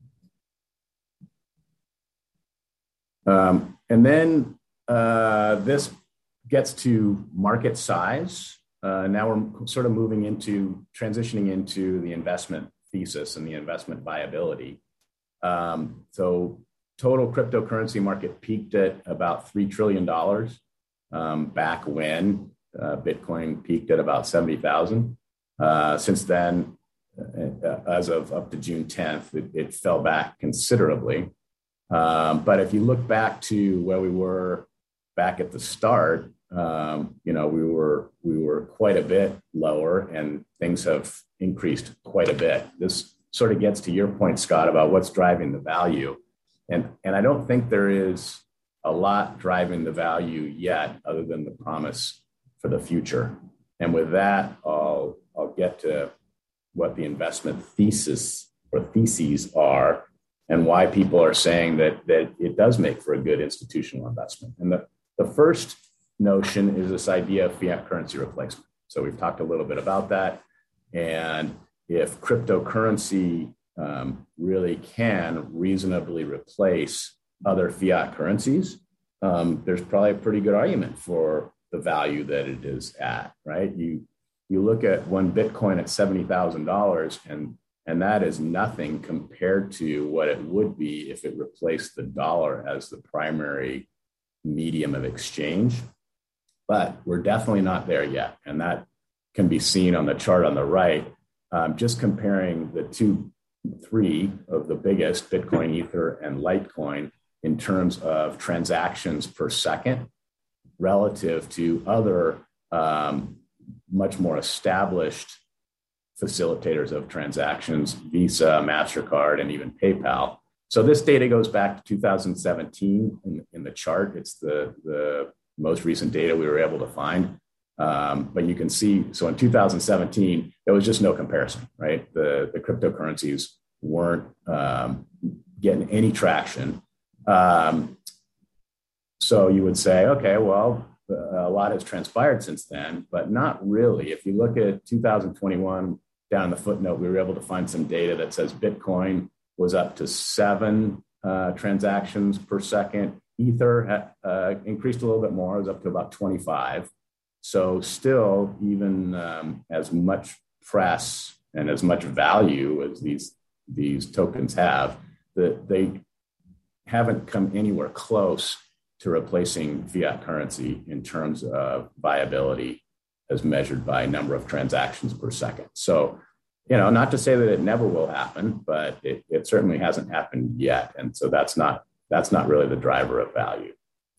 And then this gets to market size. Now we're sort of transitioning into the investment thesis and the investment viability. So total cryptocurrency market peaked at about $3 trillion back when Bitcoin peaked at about 70,000. Since then, as of up to June 10th, it fell back considerably. But if you look back to where we were back at the start, we were quite a bit lower, and things have increased quite a bit. This sort of gets to your point, Scott, about what's driving the value. And I don't think there is a lot driving the value yet, other than the promise for the future. And with that, I'll get to what the investment thesis or theses are, and why people are saying that it does make for a good institutional investment. And the first notion is this idea of fiat currency replacement. So we've talked a little bit about that. And if cryptocurrency really can reasonably replace other fiat currencies, there's probably a pretty good argument for the value that it is at, right? You look at one Bitcoin at $70,000, And that is nothing compared to what it would be if it replaced the dollar as the primary medium of exchange. But we're definitely not there yet. And that can be seen on the chart on the right, just comparing the three of the biggest, Bitcoin, Ether, and Litecoin, in terms of transactions per second relative to other much more established facilitators of transactions, Visa, MasterCard, and even PayPal. So this data goes back to 2017 in the chart. It's the most recent data we were able to find. But you can see, so in 2017, there was just no comparison, right? The cryptocurrencies weren't getting any traction. So you would say, okay, well, a lot has transpired since then, but not really. If you look at 2021, down in the footnote, we were able to find some data that says Bitcoin was up to 7 transactions per second. Ether increased a little bit more, it was up to about 25. So still, even as much press and as much value as these tokens have, that they haven't come anywhere close to replacing fiat currency in terms of viability as measured by number of transactions per second. So, not to say that it never will happen, but it certainly hasn't happened yet. And so that's not really the driver of value.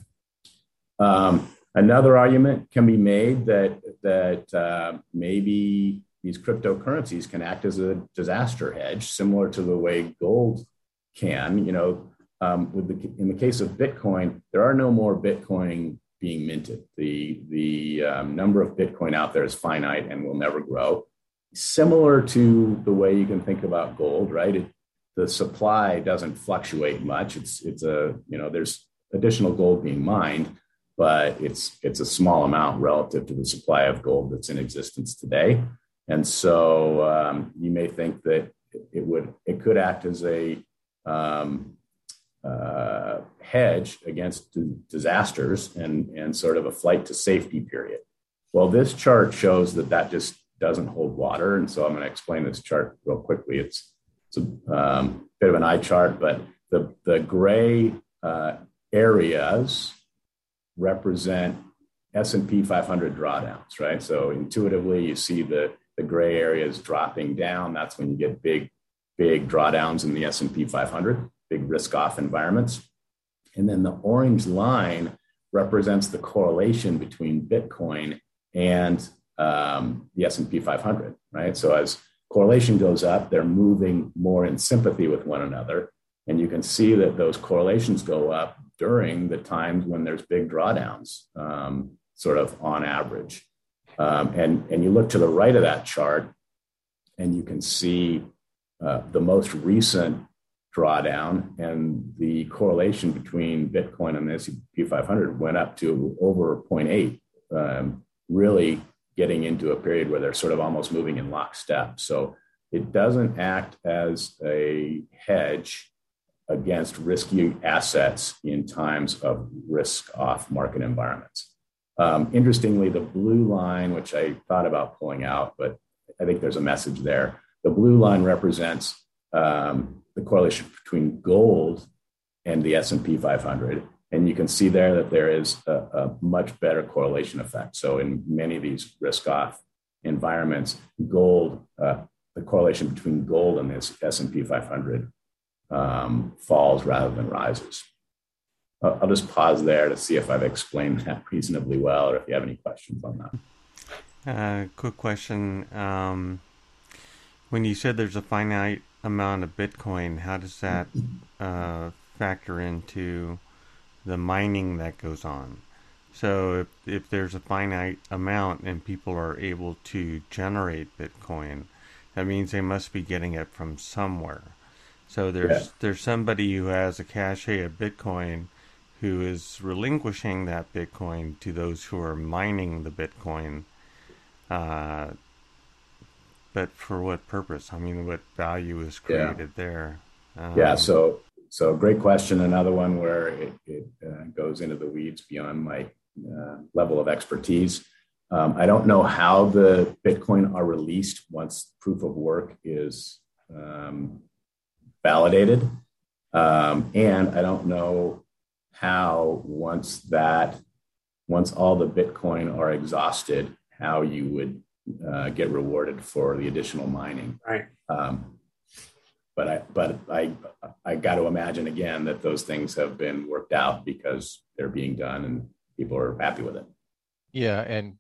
Another argument can be made that maybe these cryptocurrencies can act as a disaster hedge, similar to the way gold can. In the case of Bitcoin, there are no more Bitcoin being minted. The number of Bitcoin out there is finite and will never grow. Similar to the way you can think about gold, right? The supply doesn't fluctuate much. There's additional gold being mined, but it's a small amount relative to the supply of gold that's in existence today. And so you may think that it could act as a hedge against disasters and sort of a flight to safety period. Well, this chart shows that just doesn't hold water. And so I'm going to explain this chart real quickly. It's a bit of an eye chart, but the gray areas represent S&P 500 drawdowns, right? So intuitively, you see the gray areas dropping down. That's when you get big drawdowns in the S&P 500, big risk-off environments. And then the orange line represents the correlation between Bitcoin and the S&P 500, right? So as correlation goes up, they're moving more in sympathy with one another. And you can see that those correlations go up during the times when there's big drawdowns, sort of on average. And you look to the right of that chart, and you can see the most recent drawdown, and the correlation between Bitcoin and the S&P 500 went up to over 0.8, really getting into a period where they're sort of almost moving in lockstep. So it doesn't act as a hedge against risky assets in times of risk-off market environments. Interestingly, the blue line, which I thought about pulling out, but I think there's a message there. The blue line represents the correlation between gold and the S&P 500. And you can see there that there is a much better correlation effect. So in many of these risk-off environments, gold, the correlation between gold and this S&P 500 falls rather than rises. I'll just pause there to see if I've explained that reasonably well, or if you have any questions on that. Quick question. When you said there's a finite amount of Bitcoin, how does that factor into the mining that goes on? So if there's a finite amount and people are able to generate Bitcoin, that means they must be getting it from somewhere. So there's somebody who has a cache of Bitcoin who is relinquishing that Bitcoin to those who are mining the Bitcoin. But for what purpose? I mean, what value is created there? So great question. Another one where it goes into the weeds beyond my level of expertise. I don't know how the Bitcoin are released once proof of work is validated. And I don't know how once all the Bitcoin are exhausted, how you would get rewarded for the additional mining. Right. But I got to imagine again that those things have been worked out because they're being done and people are happy with it. Yeah, and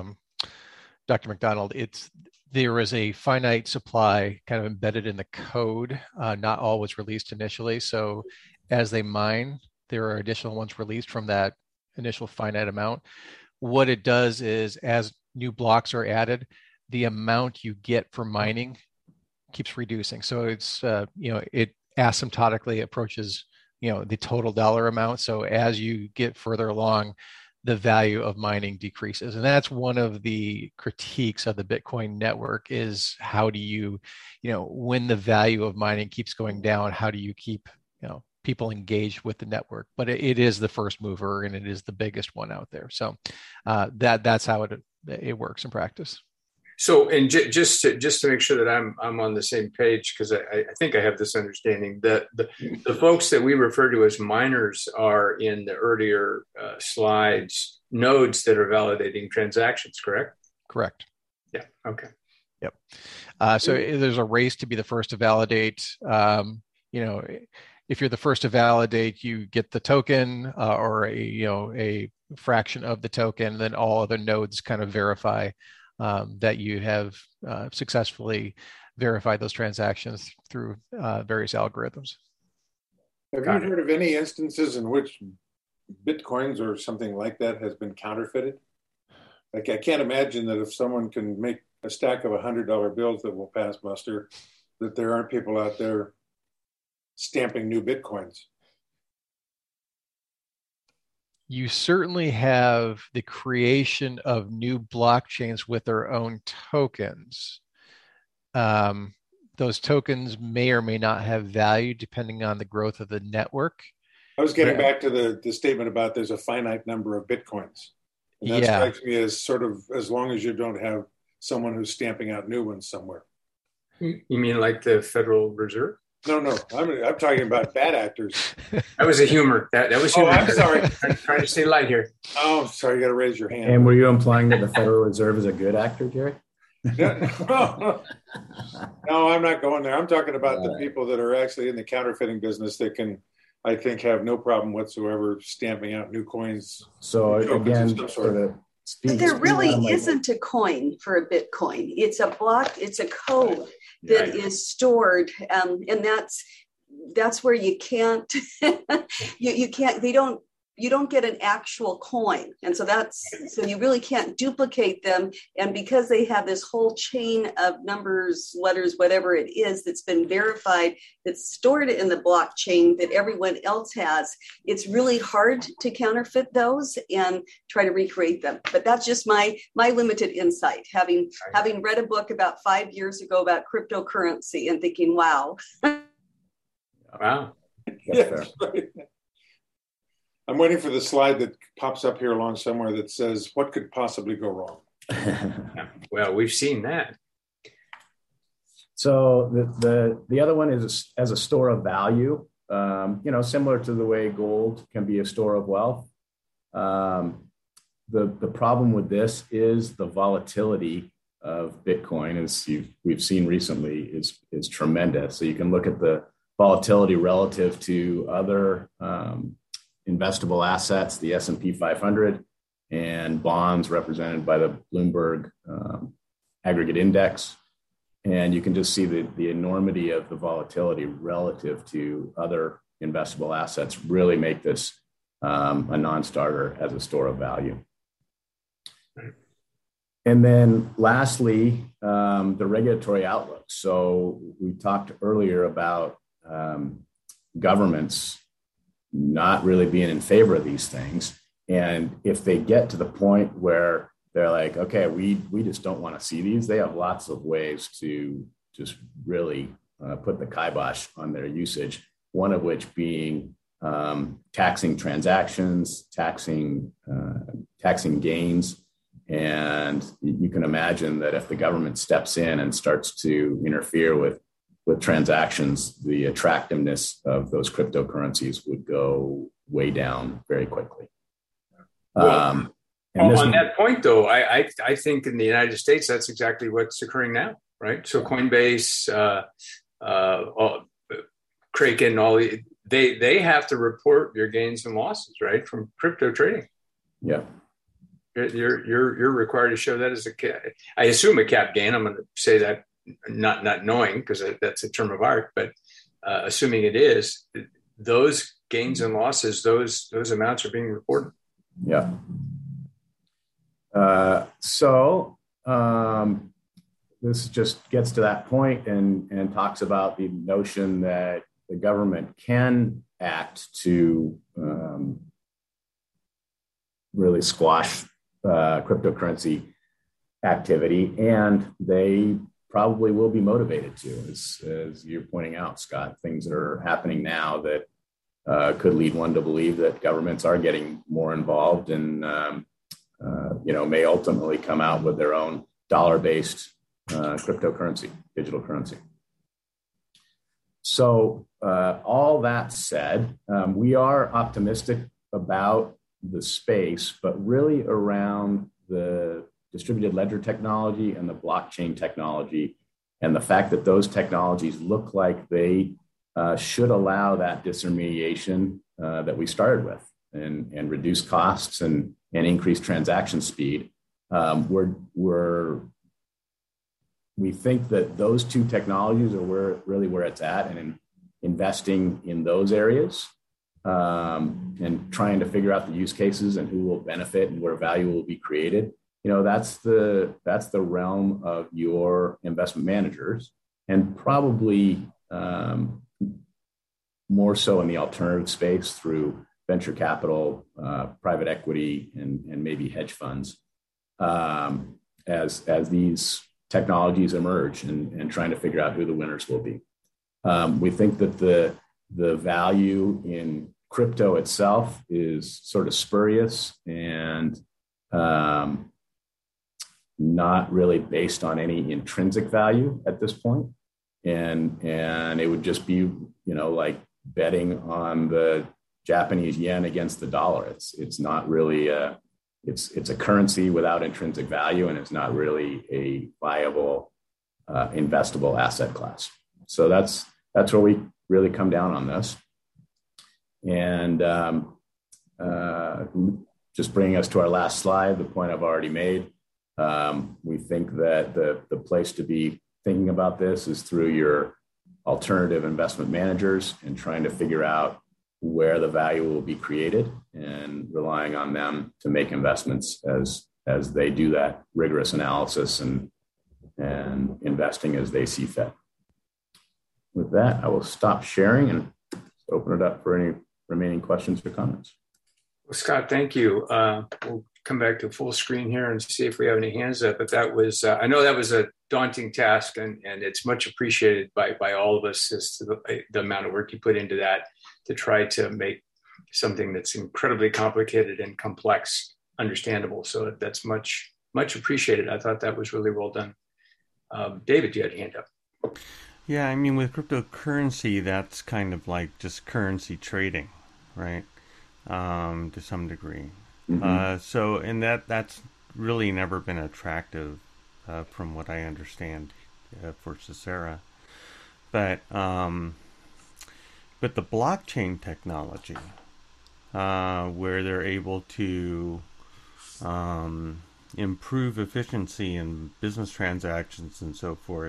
Dr. McDonald, there is a finite supply kind of embedded in the code. Not all was released initially. So as they mine, there are additional ones released from that initial finite amount. What it does is as new blocks are added, the amount you get for mining keeps reducing. So it's, it asymptotically approaches, the total dollar amount. So as you get further along, the value of mining decreases. And that's one of the critiques of the Bitcoin network is how do you, when the value of mining keeps going down, how do you keep, people engaged with the network? But it is the first mover and it is the biggest one out there. So that's how it works in practice. So, and just to make sure that I'm on the same page, because I think I have this understanding that the folks that we refer to as miners are in the earlier slides, nodes that are validating transactions, correct? Correct. Yeah. Okay. Yep. So there's a race to be the first to validate. If you're the first to validate, you get the token or a fraction of the token. Then all other nodes kind of verify that you have successfully verified those transactions through various algorithms. Have you heard of any instances in which Bitcoins or something like that has been counterfeited? Like, I can't imagine that if someone can make a stack of $100 bills that will pass muster, that there aren't people out there stamping new Bitcoins. You certainly have the creation of new blockchains with their own tokens. Those tokens may or may not have value depending on the growth of the network. I was getting back to the statement about there's a finite number of Bitcoins. And that strikes me as sort of as long as you don't have someone who's stamping out new ones somewhere. You mean like the Federal Reserve? No. I'm talking about bad actors. That was a humor. That was humor. Oh, I'm sorry. I'm trying to stay light here. Oh, sorry. You got to raise your hand. And were you implying that the Federal Reserve is a good actor, Jerry? No, I'm not going there. I'm talking about the people that are actually in the counterfeiting business that can, I think, have no problem whatsoever stamping out new coins. So again, but there really isn't a coin for a Bitcoin. It's a block. It's a code that is stored, and that's where you can't. you can't. You don't get an actual coin, and so you really can't duplicate them. And because they have this whole chain of numbers, letters, whatever it is that's been verified, that's stored in the blockchain that everyone else has, it's really hard to counterfeit those and try to recreate them. But that's just my limited insight, having read a book about 5 years ago about cryptocurrency and thinking, wow. Wow. Yes, right. I'm waiting for the slide that pops up here along somewhere that says, what could possibly go wrong? Well, we've seen that. So the other one is as a store of value, similar to the way gold can be a store of wealth. The problem with this is the volatility of Bitcoin, as we've seen recently, is tremendous. So you can look at the volatility relative to other investable assets, the S&P 500, and bonds represented by the Bloomberg aggregate index. And you can just see the enormity of the volatility relative to other investable assets really make this a non-starter as a store of value. And then lastly, the regulatory outlook. So we talked earlier about governments not really being in favor of these things. And if they get to the point where they're like, okay, we just don't want to see these, they have lots of ways to just really put the kibosh on their usage, one of which being taxing transactions, taxing gains. And you can imagine that if the government steps in and starts to interfere with with transactions, the attractiveness of those cryptocurrencies would go way down very quickly. On that point, though, I think in the United States, that's exactly what's occurring now, right? So Coinbase, Kraken, they have to report your gains and losses, right, from crypto trading. Yeah. You're required to show that as I assume a cap gain. I'm going to say that not knowing, because that's a term of art, but assuming it is, those gains and losses, those amounts are being reported. Yeah. This just gets to that point and talks about the notion that the government can act to really squash cryptocurrency activity, and they probably will be motivated to, as you're pointing out, Scott. Things that are happening now that could lead one to believe that governments are getting more involved and may ultimately come out with their own dollar-based cryptocurrency, digital currency. So all that said, we are optimistic about the space, but really around the distributed ledger technology and the blockchain technology, and the fact that those technologies look like they should allow that disintermediation that we started with, and reduce costs and increase transaction speed. We think that those two technologies are where it's at, and investing in those areas and trying to figure out the use cases and who will benefit and where value will be created. That's the realm of your investment managers, and probably more so in the alternative space through venture capital, private equity, and maybe hedge funds, as these technologies emerge, and trying to figure out who the winners will be. We think that the value in crypto itself is sort of spurious and not really based on any intrinsic value at this point. And it would just be, like betting on the Japanese yen against the dollar. It's not really it's a currency without intrinsic value, and it's not really a viable investable asset class. So that's where we really come down on this. And just bringing us to our last slide, the point I've already made, we think that the place to be thinking about this is through your alternative investment managers, and trying to figure out where the value will be created, and relying on them to make investments as they do that rigorous analysis and investing as they see fit. With that, I will stop sharing and open it up for any remaining questions or comments. Well, Scott, thank you. We'll come back to full screen here and see if we have any hands up. But that was, I know that was a daunting task, and it's much appreciated by all of us as to the amount of work you put into that, to try to make something that's incredibly complicated and complex understandable. So that's much appreciated. I thought that was really well done. David, you had a hand up. Yeah, I mean, with cryptocurrency, that's kind of like just currency trading, right? To some degree. Mm-hmm. And that's really never been attractive, from what I understand, for Cyxtera. But the blockchain technology, where they're able to improve efficiency in business transactions and so forth,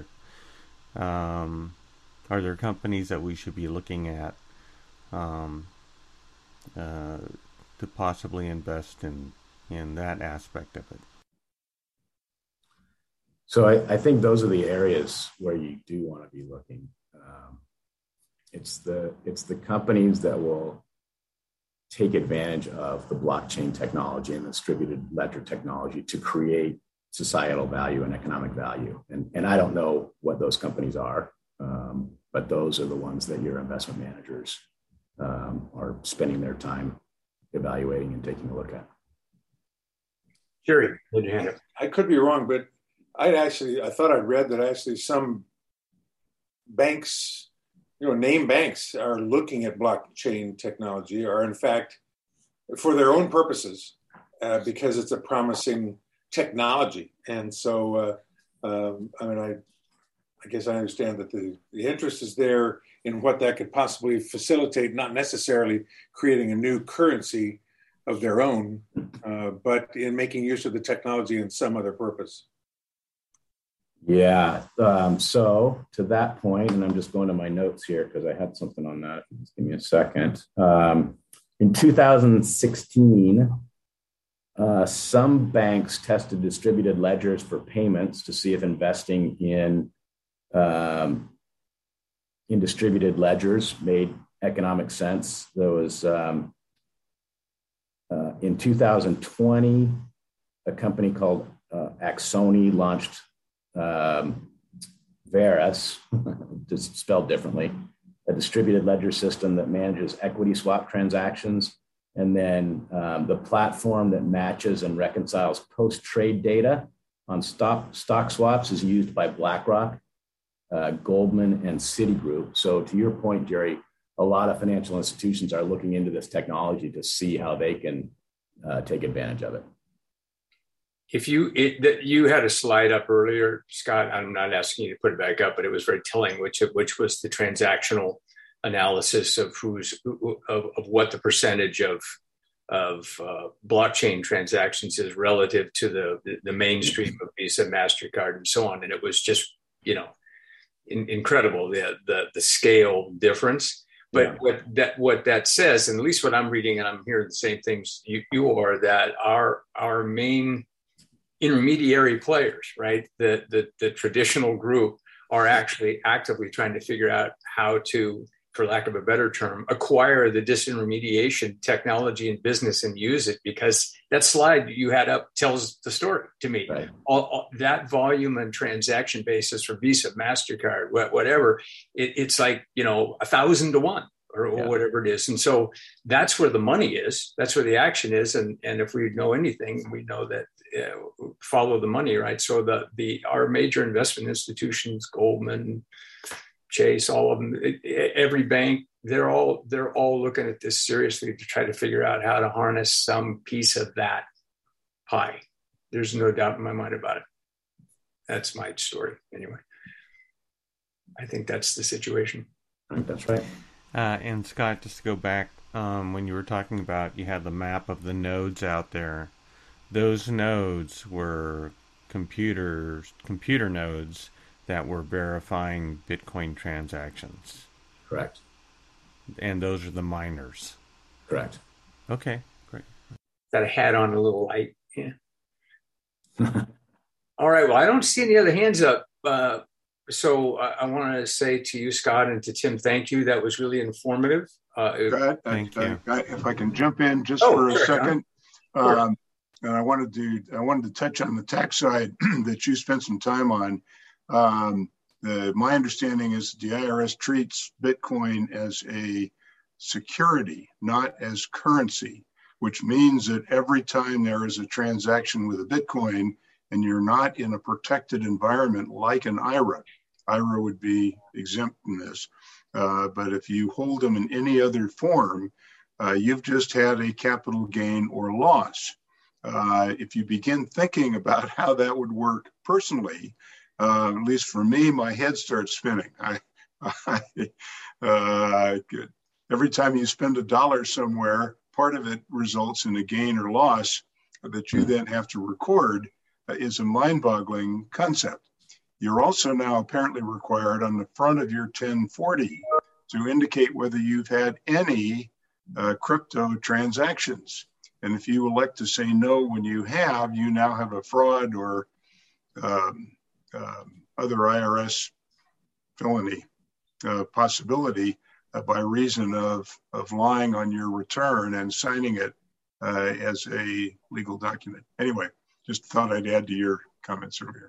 are there companies that we should be looking at to possibly invest in that aspect of it? So I think those are the areas where you do want to be looking. It's the companies that will take advantage of the blockchain technology and the distributed ledger technology to create societal value and economic value. And I don't know what those companies are, but those are the ones that your investment managers are spending their time evaluating and taking a look at. Jerry, I could be wrong, but I thought I read that actually some banks, name banks are looking at blockchain technology, are in fact for their own purposes, because it's a promising technology. And so, I guess I understand that the interest is there in what that could possibly facilitate, not necessarily creating a new currency of their own, but in making use of the technology in some other purpose. Yeah. So to that point, and I'm just going to my notes here because I had something on that. Just give me a second. In 2016, some banks tested distributed ledgers for payments to see if investing in distributed ledgers made economic sense. There was in 2020, a company called Axoni launched Verus, just spelled differently, a distributed ledger system that manages equity swap transactions. And then the platform that matches and reconciles post-trade data on stock swaps is used by BlackRock, Goldman, and Citigroup. So to your point, Jerry, a lot of financial institutions are looking into this technology to see how they can take advantage of it. You had a slide up earlier, Scott. I'm not asking you to put it back up, but it was very telling, which was the transactional analysis of what the percentage of blockchain transactions is relative to the mainstream of Visa, MasterCard, and so on. And it was just incredible the scale difference. But what that says, and at least what I'm reading, and I'm hearing the same things you are, that our main intermediary players, right, the traditional group, are actually actively trying to figure out how to, for lack of a better term, acquire the disintermediation technology in business and use it, because that slide you had up tells the story to me. Right. All that volume and transaction basis for Visa, MasterCard, whatever, it's like 1,000 to 1 or whatever it is. And so that's where the money is. That's where the action is. And if we know anything, we know that follow the money, right? So our major investment institutions, Goldman, Chase, all of them, every bank, they're all looking at this seriously to try to figure out how to harness some piece of that pie. There's no doubt in my mind about it. That's my story anyway. I think that's the situation. I think that's right. And Scott, just to go back, when you were talking about, you had the map of the nodes out there. Those nodes were computer nodes that were verifying Bitcoin transactions. Correct. And those are the miners. Correct. Okay, great. Got a hat on, a little light. Yeah. All right. Well, I don't see any other hands up. So I want to say to you, Scott, and to Tim, thank you. That was really informative. Thank you. If I can jump in just for a second. And I wanted to touch on the tax side that you spent some time on. My understanding is the IRS treats Bitcoin as a security, not as currency, which means that every time there is a transaction with a Bitcoin and you're not in a protected environment like an IRA would be exempt from this. But if you hold them in any other form, you've just had a capital gain or loss. If you begin thinking about how that would work personally, at least for me, my head starts spinning. Every time you spend $1 somewhere, part of it results in a gain or loss that you then have to record. Is a mind-boggling concept. You're also now apparently required on the front of your 1040 to indicate whether you've had any crypto transactions. And if you elect to say no when you have, you now have a fraud or other IRS felony possibility by reason of lying on your return and signing it as a legal document. Anyway, just thought I'd add to your comments earlier.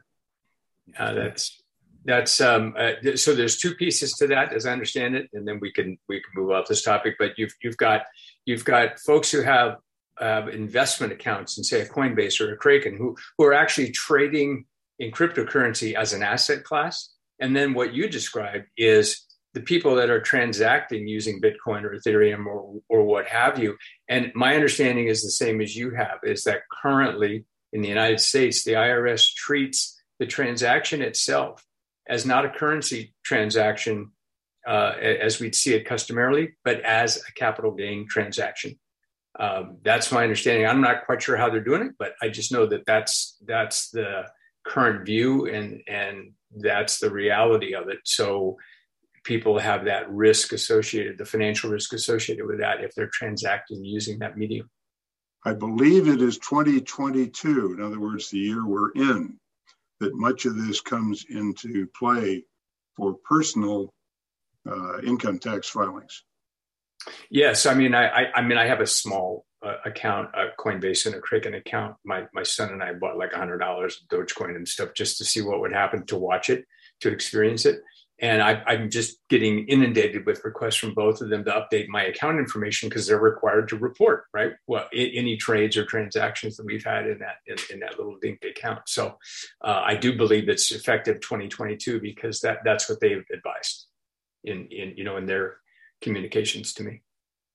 That's so there's two pieces to that, as I understand it, and then we can move off this topic. But you've got folks who have investment accounts in, say, a Coinbase or a Kraken who are actually trading in cryptocurrency as an asset class. And then what you described is the people that are transacting using Bitcoin or Ethereum or what have you. And my understanding is the same as you have, is that currently in the United States, the IRS treats the transaction itself as not a currency transaction as we'd see it customarily, but as a capital gain transaction. That's my understanding. I'm not quite sure how they're doing it, but I just know that that's the current view, and that's the reality of it. So people have that risk associated, the financial risk associated with that if they're transacting using that medium. I believe it is 2022, in other words, the year we're in, that much of this comes into play for personal income tax filings. Yes, I mean, I have a small account, a Coinbase and a Kraken account. My son and I bought like $100 of Dogecoin and stuff just to see what would happen, to watch it, to experience it. And I'm just getting inundated with requests from both of them to update my account information because they're required to report, right? Well, any trades or transactions that we've had in that little dink account. So I do believe it's effective 2022 because that's what they've advised in their communications to me.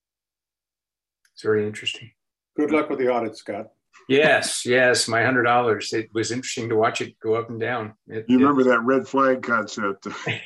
It's very interesting. Good luck with the audit, Scott. Yes, my $100. It was interesting to watch it go up and down. You remember that red flag concept?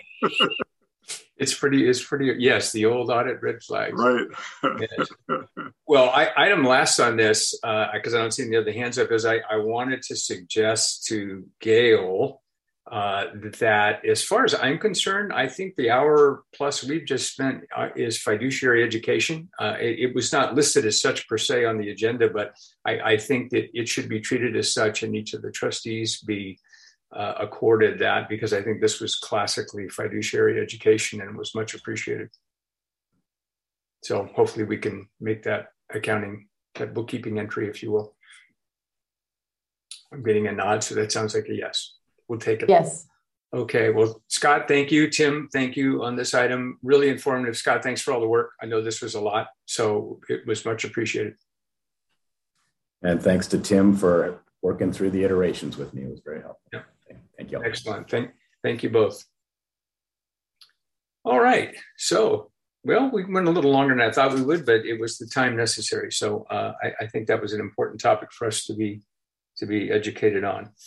It's pretty. Yes, the old audit red flags. Right. Yes. Well, item last on this, because I don't see any other hands up, is I wanted to suggest to Gail that as far as I'm concerned, I think the hour plus we've just spent is fiduciary education. It was not listed as such per se on the agenda, but I think that it should be treated as such, and each of the trustees be accorded that, because I think this was classically fiduciary education and was much appreciated. So hopefully we can make that that bookkeeping entry, if you will. I'm getting a nod, so that sounds like a yes. We'll take it. Yes. Okay. Well, Scott, thank you. Tim, thank you on this item. Really informative. Scott, thanks for all the work. I know this was a lot, so it was much appreciated. And thanks to Tim for working through the iterations with me. It was very helpful. Yeah. Thank you. Excellent. Thank you both. All right. So, well, we went a little longer than I thought we would, but it was the time necessary. So I think that was an important topic for us to be educated on.